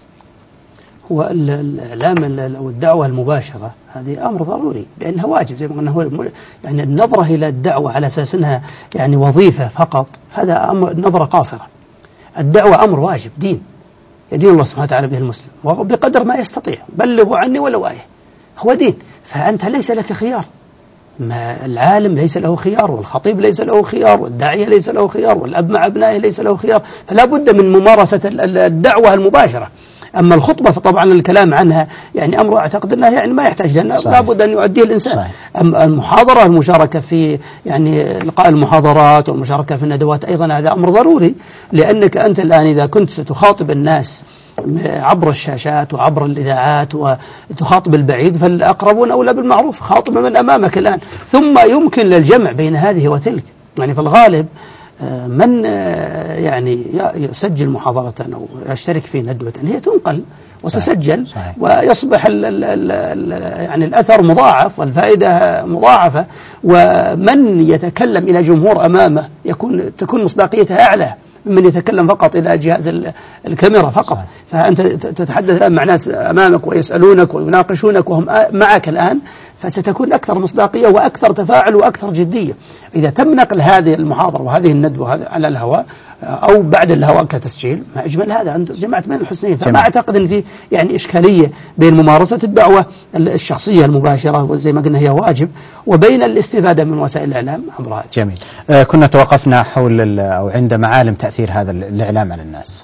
هو الإعلام أو الدعوة المباشرة هذه أمر ضروري، لأنها واجب زي ما قلنا. هو يعني النظرة إلى الدعوة على أساس أنها يعني وظيفة فقط، هذا أمر نظرة قاصرة. الدعوة أمر واجب، دين يدين الله سبحانه وتعالى به المسلم، وبقدر ما يستطيع بلغوا عني ولو آية، هو دين. فأنت ليس لك خيار، ما العالم ليس له خيار، والخطيب ليس له خيار، والداعية ليس له خيار، والأب مع أبنائه ليس له خيار، فلا بد من ممارسة الدعوة المباشرة. أما الخطبة فطبعا الكلام عنها يعني أمر أعتقد أنه يعني ما يحتاج، لأنه لابد أن يؤديه الإنسان. أما المحاضرة، المشاركة في يعني لقاء المحاضرات والمشاركة في الندوات أيضا هذا أمر ضروري، لأنك أنت الآن إذا كنت ستخاطب الناس عبر الشاشات وعبر الإذاعات وتخاطب البعيد، فالأقربون أولى بالمعروف، خاطب من أمامك الآن. ثم يمكن للجمع بين هذه وتلك، يعني في الغالب من يعني يسجل محاضرة أو يشترك في ندوة هي تنقل وتسجل، ويصبح يعني الأثر مضاعف والفائدة مضاعفة، ومن يتكلم إلى جمهور أمامه تكون مصداقيتها أعلى ممن يتكلم فقط إلى جهاز الكاميرا فقط. فأنت تتحدث الآن مع ناس أمامك ويسألونك ويناقشونك وهم معك الآن، فستكون أكثر مصداقية وأكثر تفاعل وأكثر جدية. إذا تم نقل هذه المحاضرة وهذه الندوة على الهواء أو بعد الهواء كتسجيل، ما أجمل هذا، أنت جمعت بين الحسنين. فما أعتقد أن في يعني إشكالية بين ممارسة الدعوة الشخصية المباشرة وزي ما قلنا هي واجب، وبين الاستفادة من وسائل الإعلام عبر هذا. جميل. كنا توقفنا حول أو عند معالم تأثير هذا الإعلام على الناس.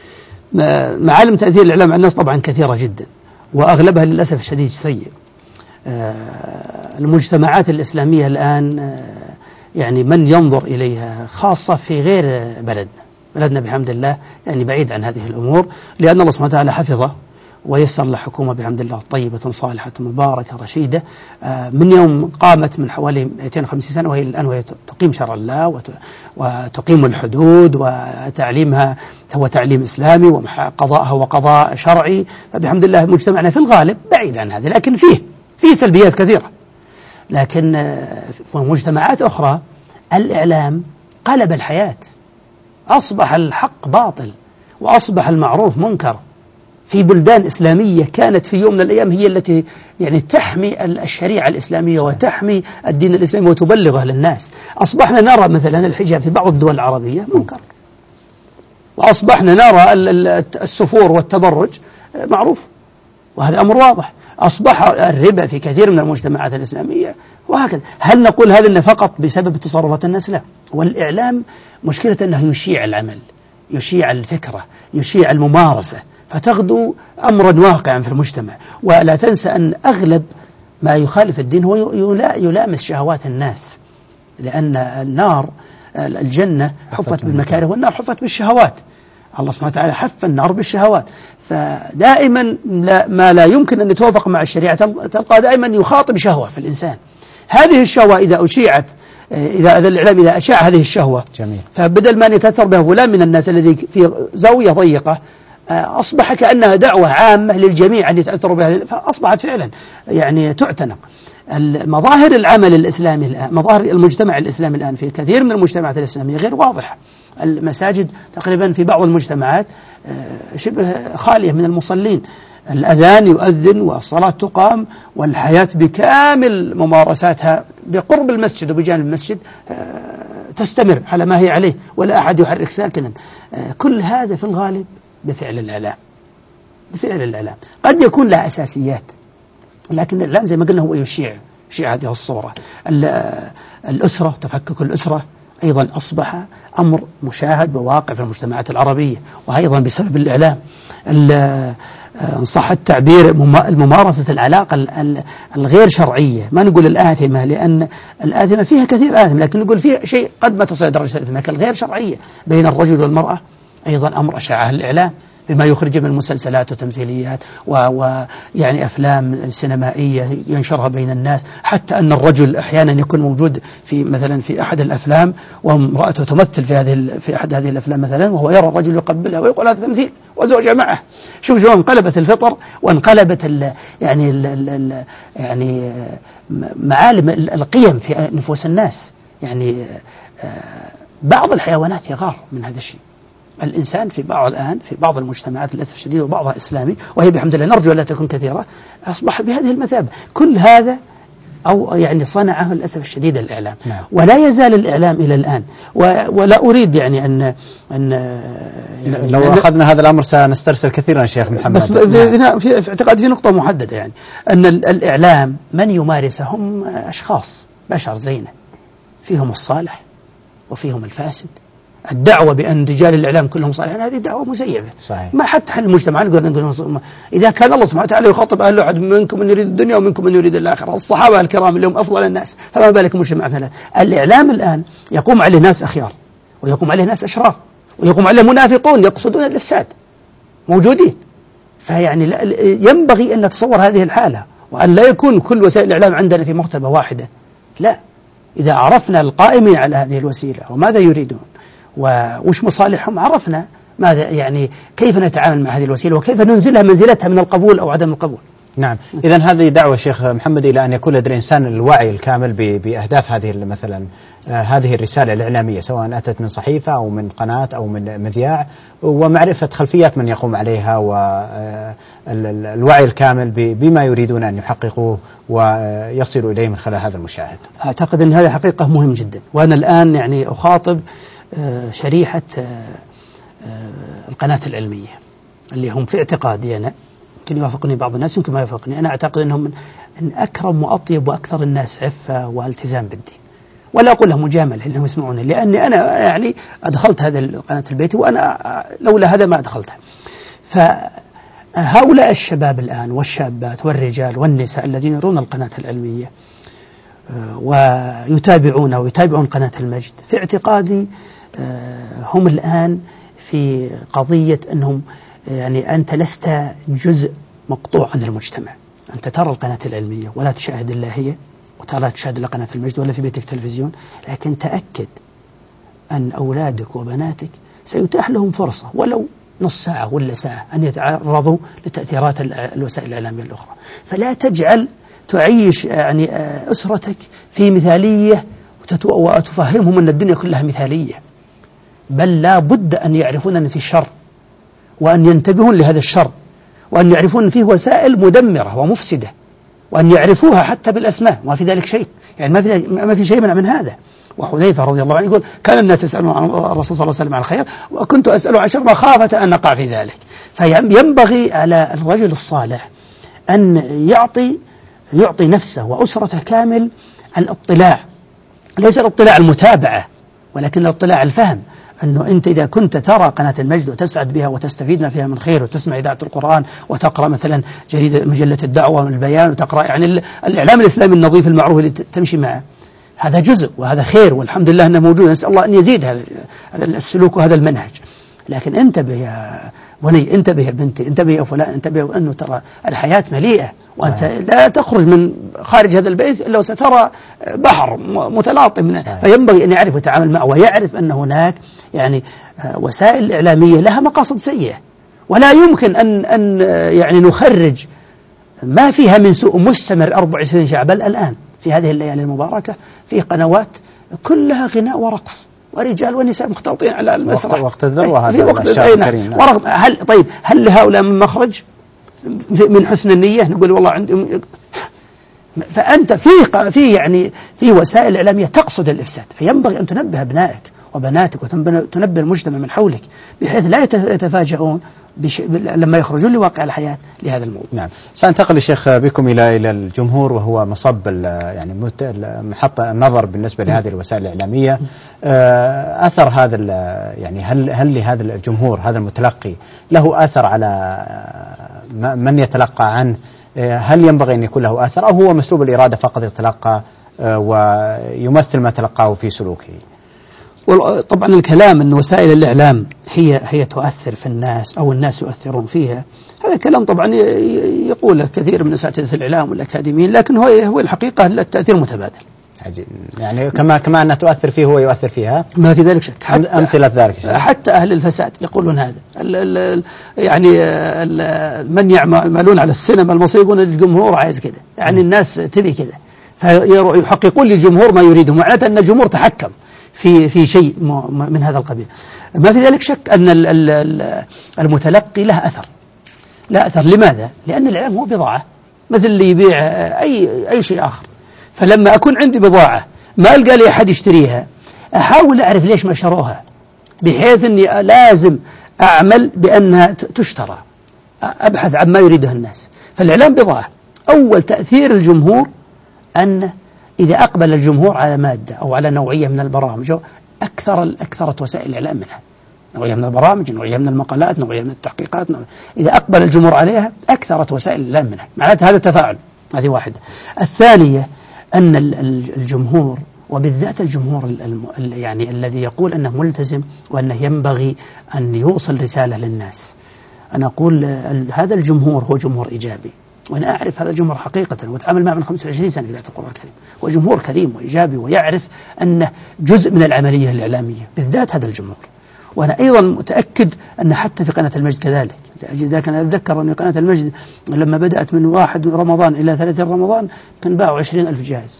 معالم تأثير الإعلام على الناس طبعا كثيرة جدا، وأغلبها للأسف الشديد سيء. المجتمعات الإسلامية الآن يعني من ينظر إليها، خاصة في غير بلدنا بحمد الله يعني بعيد عن هذه الأمور، لأن الله سبحانه وتعالى حفظه ويسر له حكومة بحمد الله طيبة صالحة مباركة رشيدة من يوم قامت من حوالي 250 سنة، وهي الآن تقيم شرع الله وتقيم الحدود، وتعليمها هو تعليم إسلامي، وقضاءها هو قضاء شرعي. فبحمد الله مجتمعنا في الغالب بعيد عن هذا، لكن فيه سلبيات كثيرة. لكن في مجتمعات أخرى الإعلام قلب الحياة، أصبح الحق باطل وأصبح المعروف منكر. في بلدان إسلامية كانت في يوم من الأيام هي التي يعني تحمي الشريعة الإسلامية وتحمي الدين الإسلامي وتبلغه للناس، أصبحنا نرى مثلا الحجاب في بعض الدول العربية منكر، وأصبحنا نرى السفور والتبرج معروف، وهذا أمر واضح. أصبح الربا في كثير من المجتمعات الإسلامية وهكذا. هل نقول هذا فقط بسبب تصرفات الناس؟ لا، والإعلام مشكلة أنه يشيع العمل، يشيع الفكرة، يشيع الممارسة، فتغدو أمرا واقعا في المجتمع. ولا تنسى أن أغلب ما يخالف الدين هو يلامس شهوات الناس، لأن الجنة حفت بالمكاره والنار حفت بالشهوات. الله سبحانه وتعالى حف النار بالشهوات. فدائما ما لا يمكن أن يتوافق مع الشريعة تلقى دائما يخاطب شهوة في الإنسان. هذه الشهوة إذا أشيعت، إذا الإعلام إذا أشاع هذه الشهوة، جميل. فبدل ما يتأثر به فلان من الناس الذي في زاوية ضيقة، أصبح كأنها دعوة عامة للجميع أن يتأثروا بها، فأصبحت فعلا يعني تعتنق. مظاهر العمل الإسلامي الآن، مظاهر المجتمع الإسلامي الآن في كثير من المجتمعات الإسلامية غير واضحة. المساجد تقريبا في بعض المجتمعات شبه خالية من المصلين، الأذان يؤذن والصلاة تقام والحياة بكامل ممارساتها بقرب المسجد وبجانب المسجد تستمر على ما هي عليه، ولا أحد يحرك ساكنا. كل هذا في الغالب بفعل الإعلام. قد يكون له أساسيات، لكن الإعلام زي ما قلنا هو يشيع هذه الصورة. الأسرة، تفكك الأسرة أيضا أصبح أمر مشاهد وواقع في المجتمعات العربية، وأيضا بسبب الإعلام. إن صح التعبير الممارسة العلاقة الغير شرعية، ما نقول الآثمة لأن الآثمة فيها كثير آثم، لكن نقول فيها شيء قد ما تصل درجة الآثمة كالغير شرعية بين الرجل والمرأة، أيضا أمر أشاعه الإعلام بما يخرج من مسلسلات وتمثيليات ويعني أفلام سينمائية ينشرها بين الناس، حتى أن الرجل أحيانا يكون موجود مثلا في أحد الأفلام وامرأته تمثل في أحد هذه الأفلام مثلا، وهو يرى الرجل يقبلها ويقول هذا تمثيل وزوجها معه. شوف انقلبت الفطر وانقلبت يعني معالم القيم في نفوس الناس. يعني بعض الحيوانات يغار من هذا الشيء. الإنسان في بعض المجتمعات للأسف الشديد وبعضها إسلامي، وهي بحمد الله نرجو أن لا تكون كثيرة، أصبح بهذه المثابة. كل هذا أو يعني صنعه للأسف الشديد الإعلام. نعم. ولا يزال الإعلام إلى الآن. ولا أريد يعني أن لو أخذنا هذا الأمر سنسترسل كثيرا شيخ محمد. بس في اعتقاد في نقطة محددة، يعني أن الإعلام من يمارسه هم أشخاص بشر زينة، فيهم الصالح وفيهم الفاسد. الدعوة بأن رجال الإعلام كلهم صالحين هذه دعوة مزيفة. صحيح. ما حتى حل المجتمع نقول إذا كان الله سبحانه وتعالى يخاطب أهل أحد منكم من يريد الدنيا ومنكم من يريد الآخرة، الصحابة الكرام اللي هم أفضل الناس، فما بالك مجتمع مثلا. الإعلام الآن يقوم عليه ناس أخيار ويقوم عليه ناس أشرار ويقوم عليه منافقون يقصدون الإفساد موجودين. فيعني ينبغي أن نتصور هذه الحالة، وأن لا يكون كل وسائل الإعلام عندنا في مرتبة واحدة. لا، إذا عرفنا القائمين على هذه الوسيلة وماذا يريدون وش مصالحهم، عرفنا ماذا يعني كيف نتعامل مع هذه الوسيلة وكيف ننزلها منزلتها من القبول أو عدم القبول. نعم. إذن هذه دعوة شيخ محمد إلى أن يكون لدى الإنسان الوعي الكامل بأهداف هذه مثلا هذه الرسالة الإعلامية، سواء أتت من صحيفة أو من قناة أو من مذياع، ومعرفة خلفيات من يقوم عليها، والوعي الكامل بما يريدون أن يحققوه ويصلوا إليه من خلال هذا المشاهد. أعتقد أن هذا حقيقة مهم جدا. وأنا الآن يعني أخاطب شريحة القناة العلمية اللي هم في اعتقادي أنا، يمكن يوافقني بعض الناس يمكن ما يوافقني، أنا أعتقد أنهم من أكرم وأطيب وأكثر الناس عفة والتزام بالدين. ولا أقول لهم مجاملة لأنهم يسمعوني، لأني أنا يعني أدخلت هذا القناة البيت وأنا لولا هذا ما أدخلتها. فهؤلاء الشباب الآن والشابات والرجال والنساء الذين يرون القناة العلمية ويتابعون قناة المجد، في اعتقادي هم الآن في قضية أنهم يعني أنت لست جزء مقطوع عن المجتمع. أنت ترى القناة العلمية ولا تشاهد إلا هي، وترى تشاهد إلا قناة المجد ولا في بيتك تلفزيون، لكن تأكد أن أولادك وبناتك سيتاح لهم فرصة ولو نص ساعة ولا ساعة أن يتعرضوا لتأثيرات الوسائل الإعلامية الأخرى. فلا تجعل تعيش يعني أسرتك في مثالية وتفهمهم أن الدنيا كلها مثالية، بل لا بد أن يعرفون أن في الشر، وأن ينتبهون لهذا الشر، وأن يعرفون أن فيه وسائل مدمرة ومفسدة، وأن يعرفوها حتى بالأسماء، ما في ذلك شيء، يعني ما في شيء من هذا. وحذيفة رضي الله عنه يقول كان الناس يسألون عن الرسول صلى الله عليه وسلم عن الخير وكنت أسأله عن شر مخافة أن نقع في ذلك. فينبغي على الرجل الصالح أن يعطي نفسه وأسرته كامل الاطلاع، ليس الاطلاع المتابعة ولكن الاطلاع الفهم. أنه أنت إذا كنت ترى قناة المجد وتسعد بها وتستفيد ما فيها من خير، وتسمع إذاعة القرآن، وتقرأ مثلا مجلة الدعوة والبيان، وتقرأ يعني الإعلام الإسلامي النظيف المعروف اللي تمشي معه، هذا جزء وهذا خير والحمد لله أنه موجود، نسأل الله أن يزيد هذا السلوك وهذا المنهج. لكن انتبه يا بني، انتبه يا بنتي، انتبه يا فلان، انتبه، وأنه ترى الحياة مليئة، وأنت لا تخرج من خارج هذا البيت إلا وسترى بحر متلاطم، فينبغي أن يعرف يتعامل معه، ويعرف أن هناك يعني وسائل إعلامية لها مقاصد سيئة، ولا يمكن أن يعني نخرج ما فيها من سوء مستمر 24 ساعة. بل الآن في هذه الليالي المباركة في قنوات كلها غناء ورقص، ورجال ونساء مختلطين على المسرح وقت الذروة هذا الشهر الكريم. هل لهؤلاء من مخرج من حسن النية؟ نقول والله عندهم. فأنت في وسائل إعلامية تقصد الإفساد، فينبغي أن تنبه أبنائك وبناتك وتنبه المجتمع من حولك، بحيث لا يتفاجئون لما يخرجون لواقع الحياة لهذا الموضوع. نعم. سأنتقل الشيخ بكم إلى الجمهور، وهو مصب يعني محط النظر بالنسبة لهذه الوسائل الإعلامية. أثر هذا يعني هل لهذا الجمهور، هذا المتلقي، له أثر على من يتلقى عنه؟ هل ينبغي أن يكون له أثر، أو هو مسلوب الإرادة فقط يتلقى ويمثل ما تلقاه في سلوكه؟ طبعا الكلام أن وسائل الإعلام هي تؤثر في الناس أو الناس يؤثرون فيها، هذا كلام طبعا يقوله كثير من أساتذة الإعلام والأكاديميين، لكن هو الحقيقة التأثير متبادل. يعني كما أنها تؤثر فيه هو يؤثر فيها، ما في ذلك شك. أمثلة ذلك حتى أهل الفساد يقولون هذا. يعني من يعملون على السينما المصرية يقولون الجمهور عايز كده، يعني الناس تبي كده، فيحققون للجمهور ما يريده، معناته أن الجمهور تحكم في شيء من هذا القبيل. ما في ذلك شك أن المتلقي له أثر. لماذا؟ لأن الإعلام هو بضاعة مثل اللي يبيع أي شيء آخر. فلما أكون عندي بضاعة ما ألقى لي أحد يشتريها، أحاول أعرف ليش ما شروها، بحيث أني لازم أعمل بأنها تشترى، أبحث عن ما يريده الناس. فالإعلام بضاعة. أول تأثير الجمهور أن إذا أقبل الجمهور على مادة أو على نوعية من البرامج، أكثرت وسائل الإعلام منها، نوعية من البرامج، نوعية من المقالات، نوعية من التحقيقات، إذا أقبل الجمهور عليها أكثرت وسائل الإعلام منها، معناته هذا تفاعل. هذه واحدة. الثانية أن الجمهور، وبالذات الجمهور يعني الذي يقول أنه ملتزم وأنه ينبغي أن يوصل رسالة للناس، أنا أقول هذا الجمهور هو جمهور إيجابي، وأنا أعرف هذا الجمهور حقيقة وأتعامل معه من 25 سنة في إذاعة القرآن الكريم، هو جمهور كريم وإيجابي ويعرف أنه جزء من العملية الإعلامية، بالذات هذا الجمهور. وأنا أيضا متأكد أن حتى في قناة المجد كذلك، لذلك أنا أتذكر أن قناة المجد لما بدأت من 1 رمضان إلى 30 رمضان كان باعوا 20,000 جائز،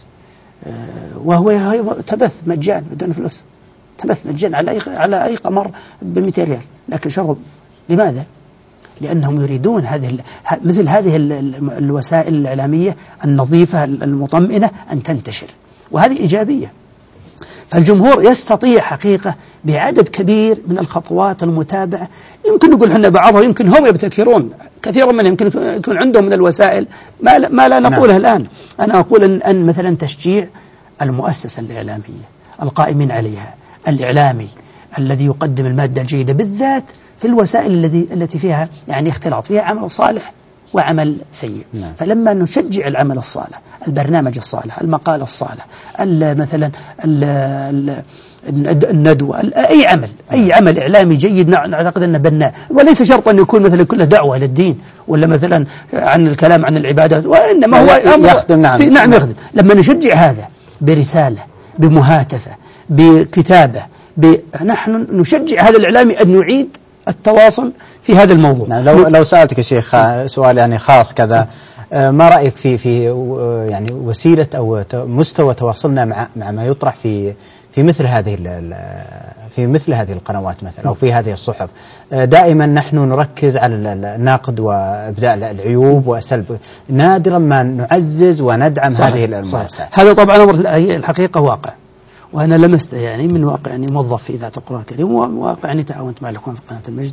وهو تبث مجان بدون فلوس، تبث مجان على أي قمر ب200 ريال، لكن شرب. لماذا؟ لأنهم يريدون مثل هذه الوسائل الإعلامية النظيفة المطمئنة أن تنتشر، وهذه إيجابية. فالجمهور يستطيع حقيقة بعدد كبير من الخطوات المتابعة، يمكن نقول حنا بعضها يمكن هم يبتكرون، كثيرا منهم يمكن يكون عندهم من الوسائل ما لا نقوله الآن. أنا أقول أن مثلا تشجيع المؤسسة الإعلامية، القائمين عليها، الإعلامي الذي يقدم المادة الجيدة، بالذات في الوسائل التي فيها يعني اختلاط، فيها عمل صالح وعمل سيء. فلما نشجع العمل الصالح، البرنامج الصالح، المقال الصالح، مثلا الندوة، أي عمل إعلامي جيد نعتقد أنه بناء، وليس شرط أن يكون مثلا كله دعوة للدين ولا مثلا عن الكلام عن العبادات، وإنما هو يخدم. نعم يخدم. لما نشجع هذا برسالة، بمهاتفة، بكتابة، نحن نشجع هذا الإعلامي أن يعيد التواصل في هذا الموضوع. نعم. لو سألتك يا شيخ سؤال يعني خاص كذا، ما رأيك في يعني وسيلة أو مستوى تواصلنا مع ما يطرح في مثل هذه القنوات مثلا أو في هذه الصحف؟ دائما نحن نركز على النقد وإبداء العيوب وسلب، نادرا ما نعزز وندعم هذه المؤسسات. هذا طبعا أمر الحقيقة واقع، وأنا لمست يعني من واقع يعني موظف في إذاعة القرآن الكريم، وواقع يعني تعاونت مع الإخوان في قناة المجد.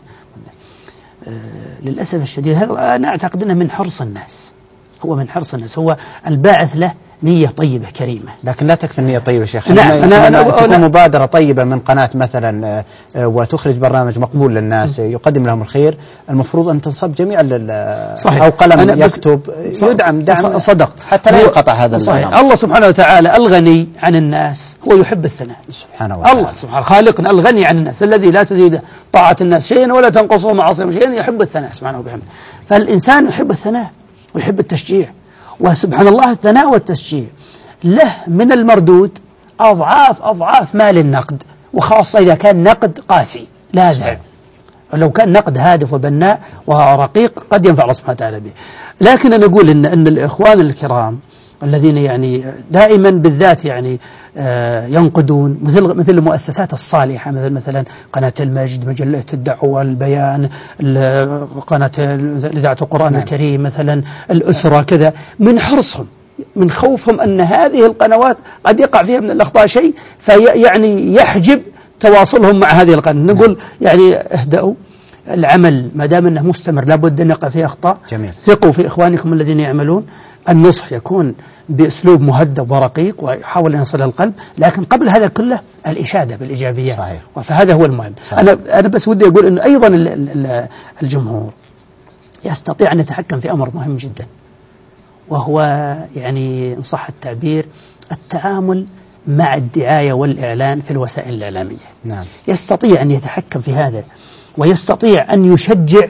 للأسف الشديد هذا أنا أعتقد أنه من حرص الناس، هو الباعث له نية طيبة كريمة، لكن لا تكفي النية طيبة شيخ. أنا تكون مبادرة طيبة من قناة مثلا وتخرج برنامج مقبول للناس يقدم لهم الخير، المفروض أن تنصب جميع صحيح. أو قلم يكتب يدعم صدقت حتى لا ينقطع هذا صحيح. الله سبحانه وتعالى الغني عن الناس هو يحب الثناء سبحانه وتعالى. الله سبحانه خالقنا الغني عن الناس الذي لا تزيد طاعة الناس شيئا ولا تنقصه معاصيهم شيئا، يحب الثناء سبحانه وبحمده. فالإنسان يحب الثناء ويحب التشجيع، وسبحان الله الثناء والتشجيع له من المردود أضعاف ما للنقد، وخاصة إذا كان نقد قاسي لا ذا. لو كان نقد هادف وبناء ورقيق قد ينفع الله سبحانه وتعالى به. لكن أنا أقول إن الإخوان الكرام الذين يعني دائما بالذات يعني ينقدون مثل المؤسسات الصالحة، مثلا قناة المجد، مجلة الدعوة، البيان، قناة إذاعة القرآن الكريم، مثلا الأسرة، كذا، من حرصهم من خوفهم أن هذه القنوات قد يقع فيها من الأخطاء شيء فيعني يحجب تواصلهم مع هذه القناة. نقول يعني اهدأوا، العمل ما دام أنه مستمر لابد أن يقع فيه أخطاء. جميل. ثقوا في إخوانكم الذين يعملون. النصح يكون بأسلوب مهذب ورقيق ويحاول أن يصل القلب، لكن قبل هذا كله الإشادة بالإيجابيات. صحيح. فهذا هو المهم. أنا بس ودي أقول أنه أيضا الجمهور يستطيع أن يتحكم في أمر مهم جدا، وهو يعني إن صح التعبير التعامل مع الدعاية والإعلان في الوسائل الإعلامية. نعم. يستطيع أن يتحكم في هذا، ويستطيع أن يشجع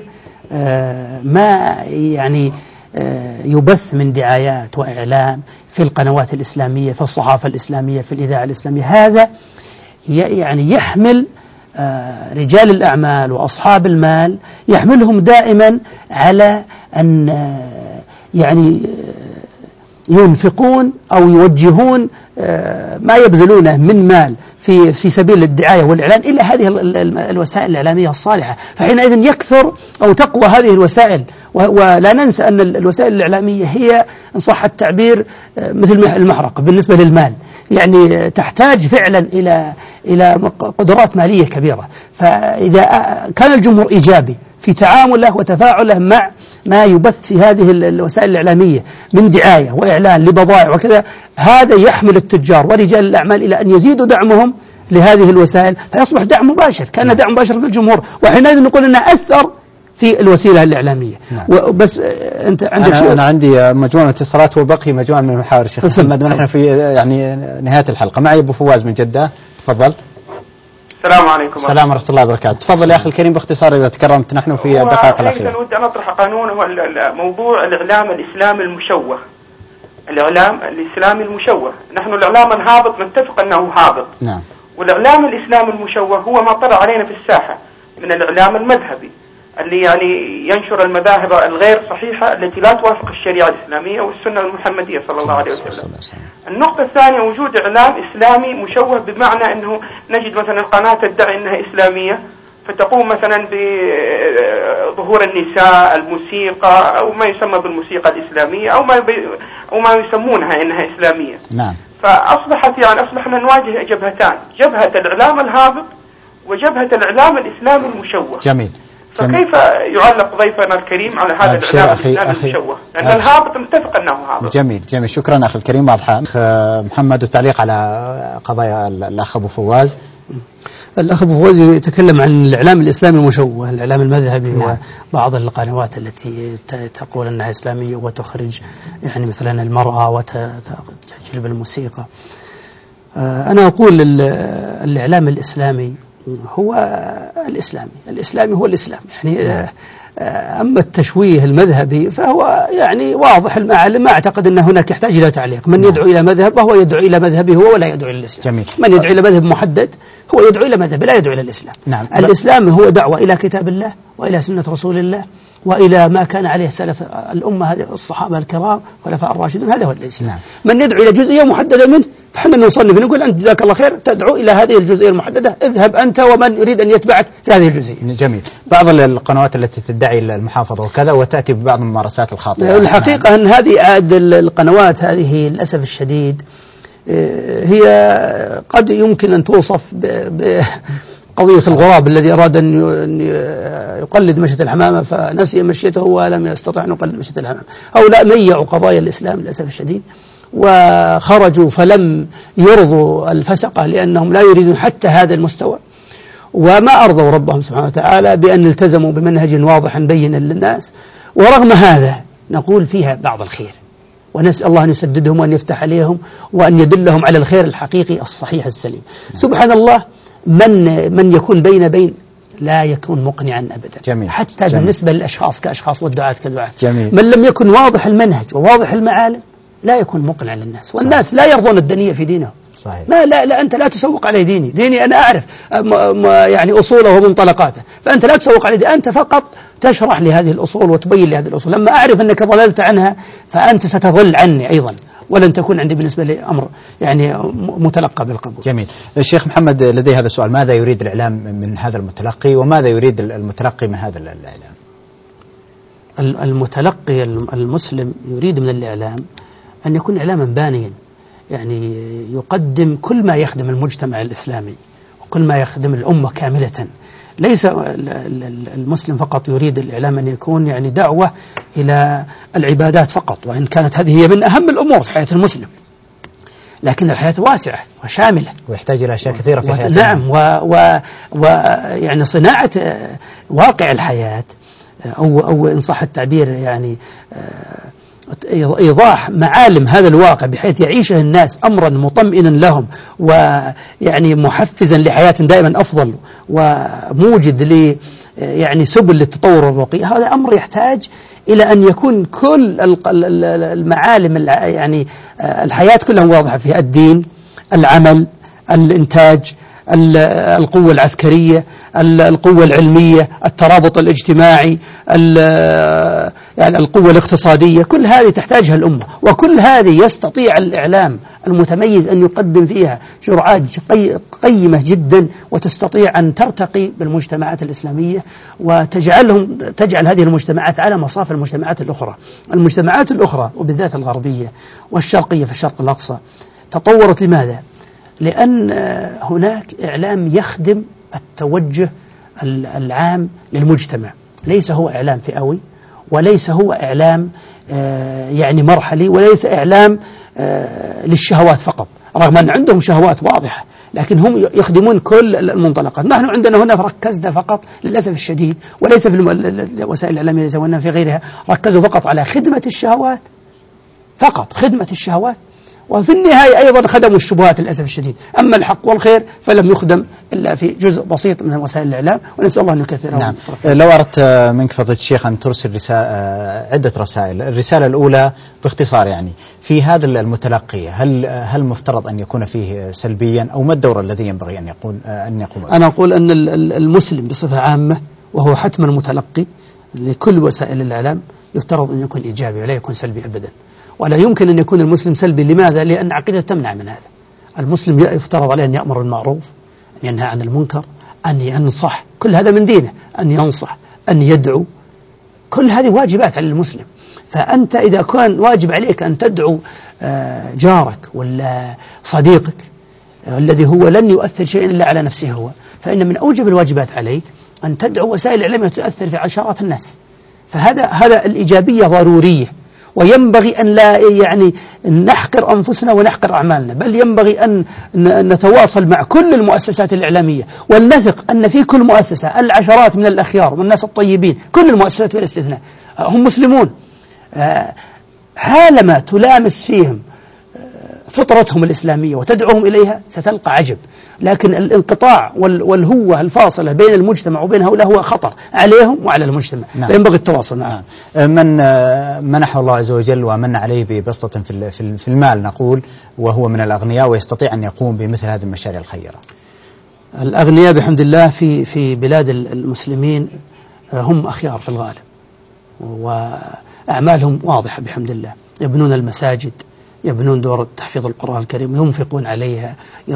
ما يعني يبث من دعايات وإعلان في القنوات الإسلامية، في الصحافة الإسلامية، في الإذاعة الإسلامية. هذا يعني يحمل رجال الأعمال وأصحاب المال، يحملهم دائما على أن يعني ينفقون أو يوجهون ما يبذلونه من مال في سبيل الدعاية والإعلان إلى هذه الوسائل الإعلامية الصالحة، فحينئذ يكثر أو تقوى هذه الوسائل. ولا ننسى أن الوسائل الإعلامية هي إن صح التعبير مثل المحرقة بالنسبة للمال، يعني تحتاج فعلا إلى قدرات مالية كبيرة. فإذا كان الجمهور إيجابي في تعامله وتفاعله مع ما يبث في هذه الوسائل الإعلامية من دعاية وإعلان لبضائع وكذا، هذا يحمل التجار ورجال الأعمال إلى أن يزيدوا دعمهم لهذه الوسائل، فيصبح دعم مباشر، كان دعم مباشر للجمهور، وحينئذ نقول أنه أثر في الوسيلة الإعلامية. وبس أنت عندك أنا عندي مجموعة اتصالات وبقي مجموعة من المحاور الشيخ محمد، ونحن في يعني نهاية الحلقة. معي أبو فواز من جدة، تفضل. السلام عليكم. السلام ورحمة الله وبركاته. تفضل يا أخي الكريم باختصار إذا تكرمت، نحن في الدقائق الأخيرة. ودي أن أطرح قانون، هو موضوع الإعلام الإسلامي المشوه. الإعلام الإسلامي المشوه، نحن الإعلام الهابط نتفق أنه هابط. نعم. والإعلام الإسلامي المشوه هو ما طلع علينا في الساحة من الإعلام المذهبي اللي يعني ينشر المذاهب الغير صحيحة التي لا توافق الشريعة الإسلامية والسنة المحمدية صلى الله عليه وسلم. النقطة الثانية وجود إعلام إسلامي مشوه، بمعنى أنه نجد مثلا قناة تدعي أنها إسلامية فتقوم مثلا بظهور النساء، الموسيقى أو ما يسمى بالموسيقى الإسلامية أو ما يسمونها أنها إسلامية. نعم. أصبحنا نواجه جبهتان، جبهة الإعلام الهابط وجبهة الإعلام الإسلامي المشوه. جميل. فكيف يعلق ضيفنا الكريم على هذا الإعلام الإسلامي المشوه؟ لأن الهابط متفق أنه هابط. جميل. شكرا أخي الكريم. واضحة. محمد، التعليق على قضايا الأخ أبو فواز. الأخ أبو فواز يتكلم عن الإعلام الإسلامي المشوه، الإعلام المذهبي. نعم. وبعض القنوات التي تقول أنها إسلامية وتخرج يعني مثلا المرأة وتجلب الموسيقى. أنا أقول الإعلام الإسلامي هو الإسلامي هو الإسلام يعني. أما التشويه المذهبي فهو يعني واضح المعالم، ما أعتقد أن هناك يحتاج إلى تعليق. من يدعو إلى مذهب فهو يدعو إلى مذهبه هو ولا يدعو إلى الإسلام. جميل. من يدعو إلى مذهب محدد هو يدعو إلى مذهب لا يدعو إلى الإسلام. نعم. الإسلام هو دعوة إلى كتاب الله وإلى سنة رسول الله وإلى ما كان عليه سلف الأمة هذه الصحابة الكرام خلفاء الراشدون، هذا هو الإسلام. نعم. من يدعو إلى جزئية محددة منه فحنا نصنف نقول أنت جزاك الله خير تدعو إلى هذه الجزئية المحددة، اذهب أنت ومن يريد أن يتبعك في هذه الجزئية. جميل. بعض القنوات التي تدعي المحافظة وكذا وتأتي ببعض الممارسات الخاطئة. الحقيقة أن هذه القنوات هذه للأسف الشديد هي قد يمكن أن توصف بقضية الغراب الذي أراد أن يقلد مشية الحمامة فنسي مشيته ولم يستطع أن يقلد مشية الحمامة. هؤلاء ميعوا قضايا الإسلام للأسف الشديد وخرجوا فلم يرضوا الفسقة لأنهم لا يريدون حتى هذا المستوى، وما أرضوا ربهم سبحانه وتعالى بأن التزموا بمنهج واضح بين للناس. ورغم هذا نقول فيها بعض الخير ونسأل الله أن يسددهم وأن يفتح عليهم وأن يدلهم على الخير الحقيقي الصحيح السليم. سبحان الله من يكون بين لا يكون مقنعا أبدا. جميل. حتى جميل. بالنسبة للأشخاص كأشخاص والدعاة كدعاة. جميل. من لم يكن واضح المنهج وواضح المعالم لا يكون مقنع للناس، والناس لا يرضون الدنية في دينهم. صحيح. لا أنت لا تسوق علي ديني أنا أعرف يعني أصوله ومنطلقاته، فأنت لا تسوق علي أنت فقط تشرح لي هذه الأصول وتبين لي هذه الأصول. لما أعرف أنك ضللت عنها فأنت ستضل عني أيضا ولن تكون عندي بالنسبة لي أمر يعني متلقى بالقبول. جميل. الشيخ محمد لدي هذا السؤال: ماذا يريد الإعلام من هذا المتلقي وماذا يريد المتلقي من هذا الإعلام؟ المتلقي المسلم يريد من الإعلام أن يكون إعلاما بانيا، يعني يقدم كل ما يخدم المجتمع الإسلامي وكل ما يخدم الأمة كاملة. ليس المسلم فقط يريد الإعلام أن يكون يعني دعوة إلى العبادات فقط، وإن كانت هذه هي من أهم الأمور في حياة المسلم، لكن الحياة واسعة وشاملة ويحتاج إلى أشياء كثيرة في حياته. نعم. ويعني صناعة واقع الحياة أو إن صح التعبير يعني إيضاح معالم هذا الواقع بحيث يعيشه الناس أمرا مطمئنا لهم ويعني محفزا لحياة دائما أفضل وموجد يعني سبل للتطور والرقي. هذا أمر يحتاج إلى أن يكون كل المعالم يعني الحياة كلها واضحة فيها: الدين، العمل، الإنتاج، القوة العسكرية، القوة العلمية، الترابط الاجتماعي، يعني القوة الاقتصادية. كل هذه تحتاجها الأمة، وكل هذه يستطيع الإعلام المتميز أن يقدم فيها جرعات قيمة جدا وتستطيع أن ترتقي بالمجتمعات الإسلامية تجعل هذه المجتمعات على مصاف المجتمعات الأخرى. المجتمعات الأخرى وبالذات الغربية والشرقية في الشرق الأقصى تطورت لماذا؟ لأن هناك إعلام يخدم التوجه العام للمجتمع، ليس هو إعلام فئوي وليس هو إعلام يعني مرحلي وليس إعلام للشهوات فقط، رغم أن عندهم شهوات واضحة لكن هم يخدمون كل المنطلقات. نحن عندنا هنا ركزنا فقط للأسف الشديد، وليس في وسائل الإعلام ولا في غيرها، ركزوا فقط على خدمة الشهوات فقط، خدمة الشهوات، وفي النهاية أيضا خدموا الشبهات للأسف الشديد. أما الحق والخير فلم يخدم إلا في جزء بسيط من وسائل الإعلام، ونسأل الله أن يكثرها. نعم. لو أردت منك فضيلة الشيخ أن ترسل عدة رسائل. الرسالة الأولى باختصار يعني في هذا المتلقي هل مفترض أن يكون فيه سلبيا أو ما الدور الذي ينبغي أن يقوم؟ أنا أقول أن المسلم بصفة عامة وهو حتما المتلقي لكل وسائل الإعلام يفترض أن يكون إيجابي ولا يكون سلبي أبدا، ولا يمكن أن يكون المسلم سلبي. لماذا؟ لأن عقيدة تمنع من هذا. المسلم يفترض عليه أن يأمر بالمعروف، أن ينهى عن المنكر، أن ينصح، كل هذا من دينه، أن ينصح، أن يدعو، كل هذه واجبات على المسلم. فأنت إذا كان واجب عليك أن تدعو جارك ولا صديقك الذي هو لن يؤثر شيئا إلا على نفسه هو، فإن من أوجب الواجبات عليك أن تدعو وسائل الإعلام تؤثر في عشرات الناس. فهذا الإيجابية ضرورية، وينبغي أن لا يعني نحقر أنفسنا ونحقر أعمالنا، بل ينبغي أن نتواصل مع كل المؤسسات الإعلامية، ونثق أن في كل مؤسسة العشرات من الأخيار والناس الطيبين، كل المؤسسات بلا استثناء هم مسلمون. حالما تلامس فيهم فطرتهم الإسلامية وتدعوهم إليها ستلقى عجب. لكن الانقطاع والهوة الفاصلة بين المجتمع وبين هؤلاء هو خطر عليهم وعلى المجتمع. نعم. ينبغي التواصل. نعم. من منح الله عز وجل ومن عليه ببسطة في المال نقول، وهو من الأغنياء ويستطيع أن يقوم بمثل هذه المشاريع الخيرة. الأغنياء بحمد الله في بلاد المسلمين هم أخيار في الغالب، وأعمالهم واضحة بحمد الله. يبنون المساجد، يبنون دور تحفيظ القرآن الكريم، ينفقون عليها،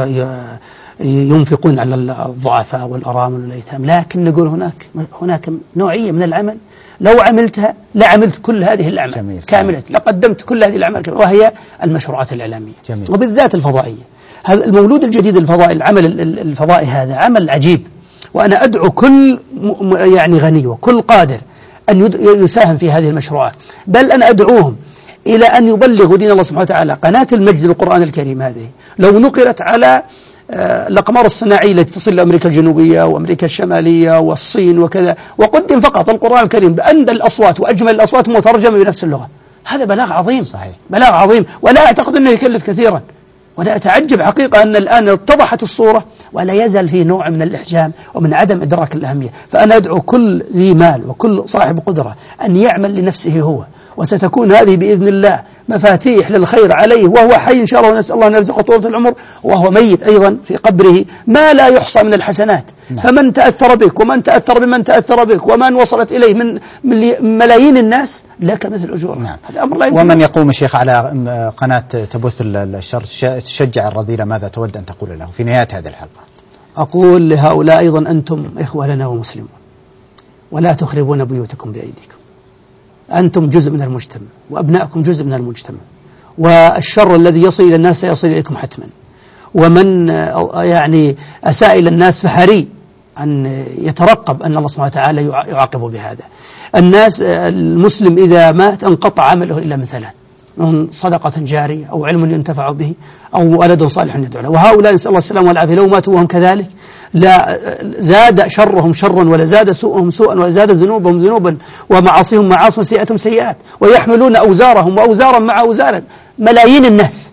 ينفقون على الضعفاء والأرامل والأيتام. لكن نقول هناك نوعية من العمل لو عملتها لعملت كل هذه الأعمال كاملة، لقدمت كل هذه الأعمال كاملة، وهي المشروعات الإعلامية. جميل. وبالذات الفضائية. هذا المولود الجديد الفضائي، العمل الفضائي هذا عمل عجيب، وأنا أدعو كل يعني غني وكل قادر أن يساهم في هذه المشروعات، بل أنا أدعوهم إلى أن يبلغوا دين الله سبحانه وتعالى. قناة المجد للقرآن الكريم هذه لو نقلت على الأقمار الصناعية التي تصل لأمريكا الجنوبية وأمريكا الشمالية والصين وكذا، وقدم فقط القرآن الكريم بأندى الأصوات وأجمل الأصوات مترجمة بنفس اللغة، هذا بلاغ عظيم. صحيح. بلاغ عظيم، ولا أعتقد أنه يكلف كثيرا، ولا أتعجب حقيقة أن الآن اتضحت الصورة ولا يزال في نوع من الإحجام ومن عدم إدراك الأهمية. فأنا أدعو كل ذي مال وكل صاحب قدرة أن يعمل لنفسه هو، وستكون هذه بإذن الله مفاتيح للخير عليه وهو حي إن شاء الله، ونسأل الله أن يرزقه طولة العمر، وهو ميت أيضا في قبره ما لا يحصى من الحسنات. فمن تأثر بك ومن تأثر بمن تأثر بك ومن وصلت إليه من ملايين الناس لك مثل أجور. نعم. هذا أمر لا يمكن. ومن يقوم الشيخ على قناة تبث الشر تشجع الرذيلة، ماذا تود أن تقول له في نهاية هذه الحلقة؟ أقول لهؤلاء أيضا أنتم إخوة لنا ومسلمون، ولا تخربون بيوتكم بأيديكم. أنتم جزء من المجتمع، وأبنائكم جزء من المجتمع، والشر الذي يصل إلى الناس سيصل إليكم حتما. ومن يعني أساء إلى الناس فحري أن يترقب أن الله سبحانه وتعالى يعاقبه بهذا. الناس المسلم إذا مات انقطع عمله إلا من ثلاث: من صدقة جارية، أو علم ينتفع به، أو ولد صالح يدعو له. وهؤلاء نسأل الله السلامة والعافية لو ماتوا وهم كذلك لا زاد شرهم شرا ولا زاد سوءهم سوءا ولا زاد ذنوبهم ذنوبا ومعاصيهم معاصي وسيئاتهم سيئات، ويحملون أوزارهم وأوزارا مع أوزار ملايين الناس.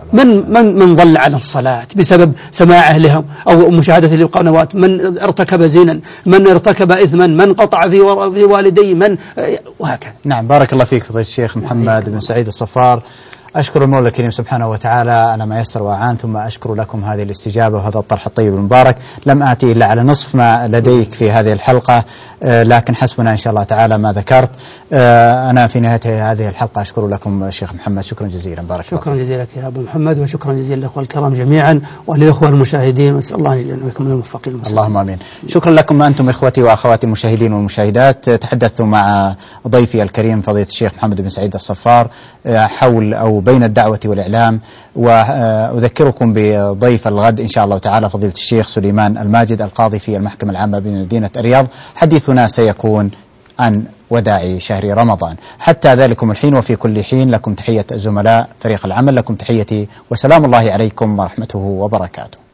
من ضل عن الصلاة بسبب سماعه لهم أو مشاهدة للقنوات، من ارتكب زنا، من ارتكب إثما، من قطع في والديه، من وهكذا. نعم. بارك الله فيك فضيلة الشيخ محمد بن سعيد الصفار. أشكر المولى الكريم سبحانه وتعالى على ما يسر وأعان، ثم أشكر لكم هذه الاستجابة وهذا الطرح الطيب المبارك. لم آتي إلا على نصف ما لديك في هذه الحلقة، لكن حسبنا إن شاء الله تعالى ما ذكرت. أنا في نهاية هذه الحلقة أشكر لكم الشيخ محمد، شكرا جزيلا. بارك الله. شكرا جزيلا لك يا أبو محمد، وشكرا جزيلا للأخوة الكرام جميعا وللأخوة المشاهدين، ونسأل الله أن يكون من الموفقين. اللهم آمين. شكرا لكم أنتم إخوتي وأخواتي المشاهدين والمشاهدات. تحدثت مع ضيفي الكريم فضيلة الشيخ محمد بن سعيد الصفار حول أو بين الدعوة والإعلام، وأذكركم بضيف الغد إن شاء الله تعالى فضيلة الشيخ سليمان الماجد القاضي في المحكمة العامة بمدينة الرياض. حديثنا سيكون عن وداع شهر رمضان. حتى ذلكم الحين وفي كل حين لكم تحية زملاء فريق العمل، لكم تحيتي وسلام الله عليكم ورحمته وبركاته.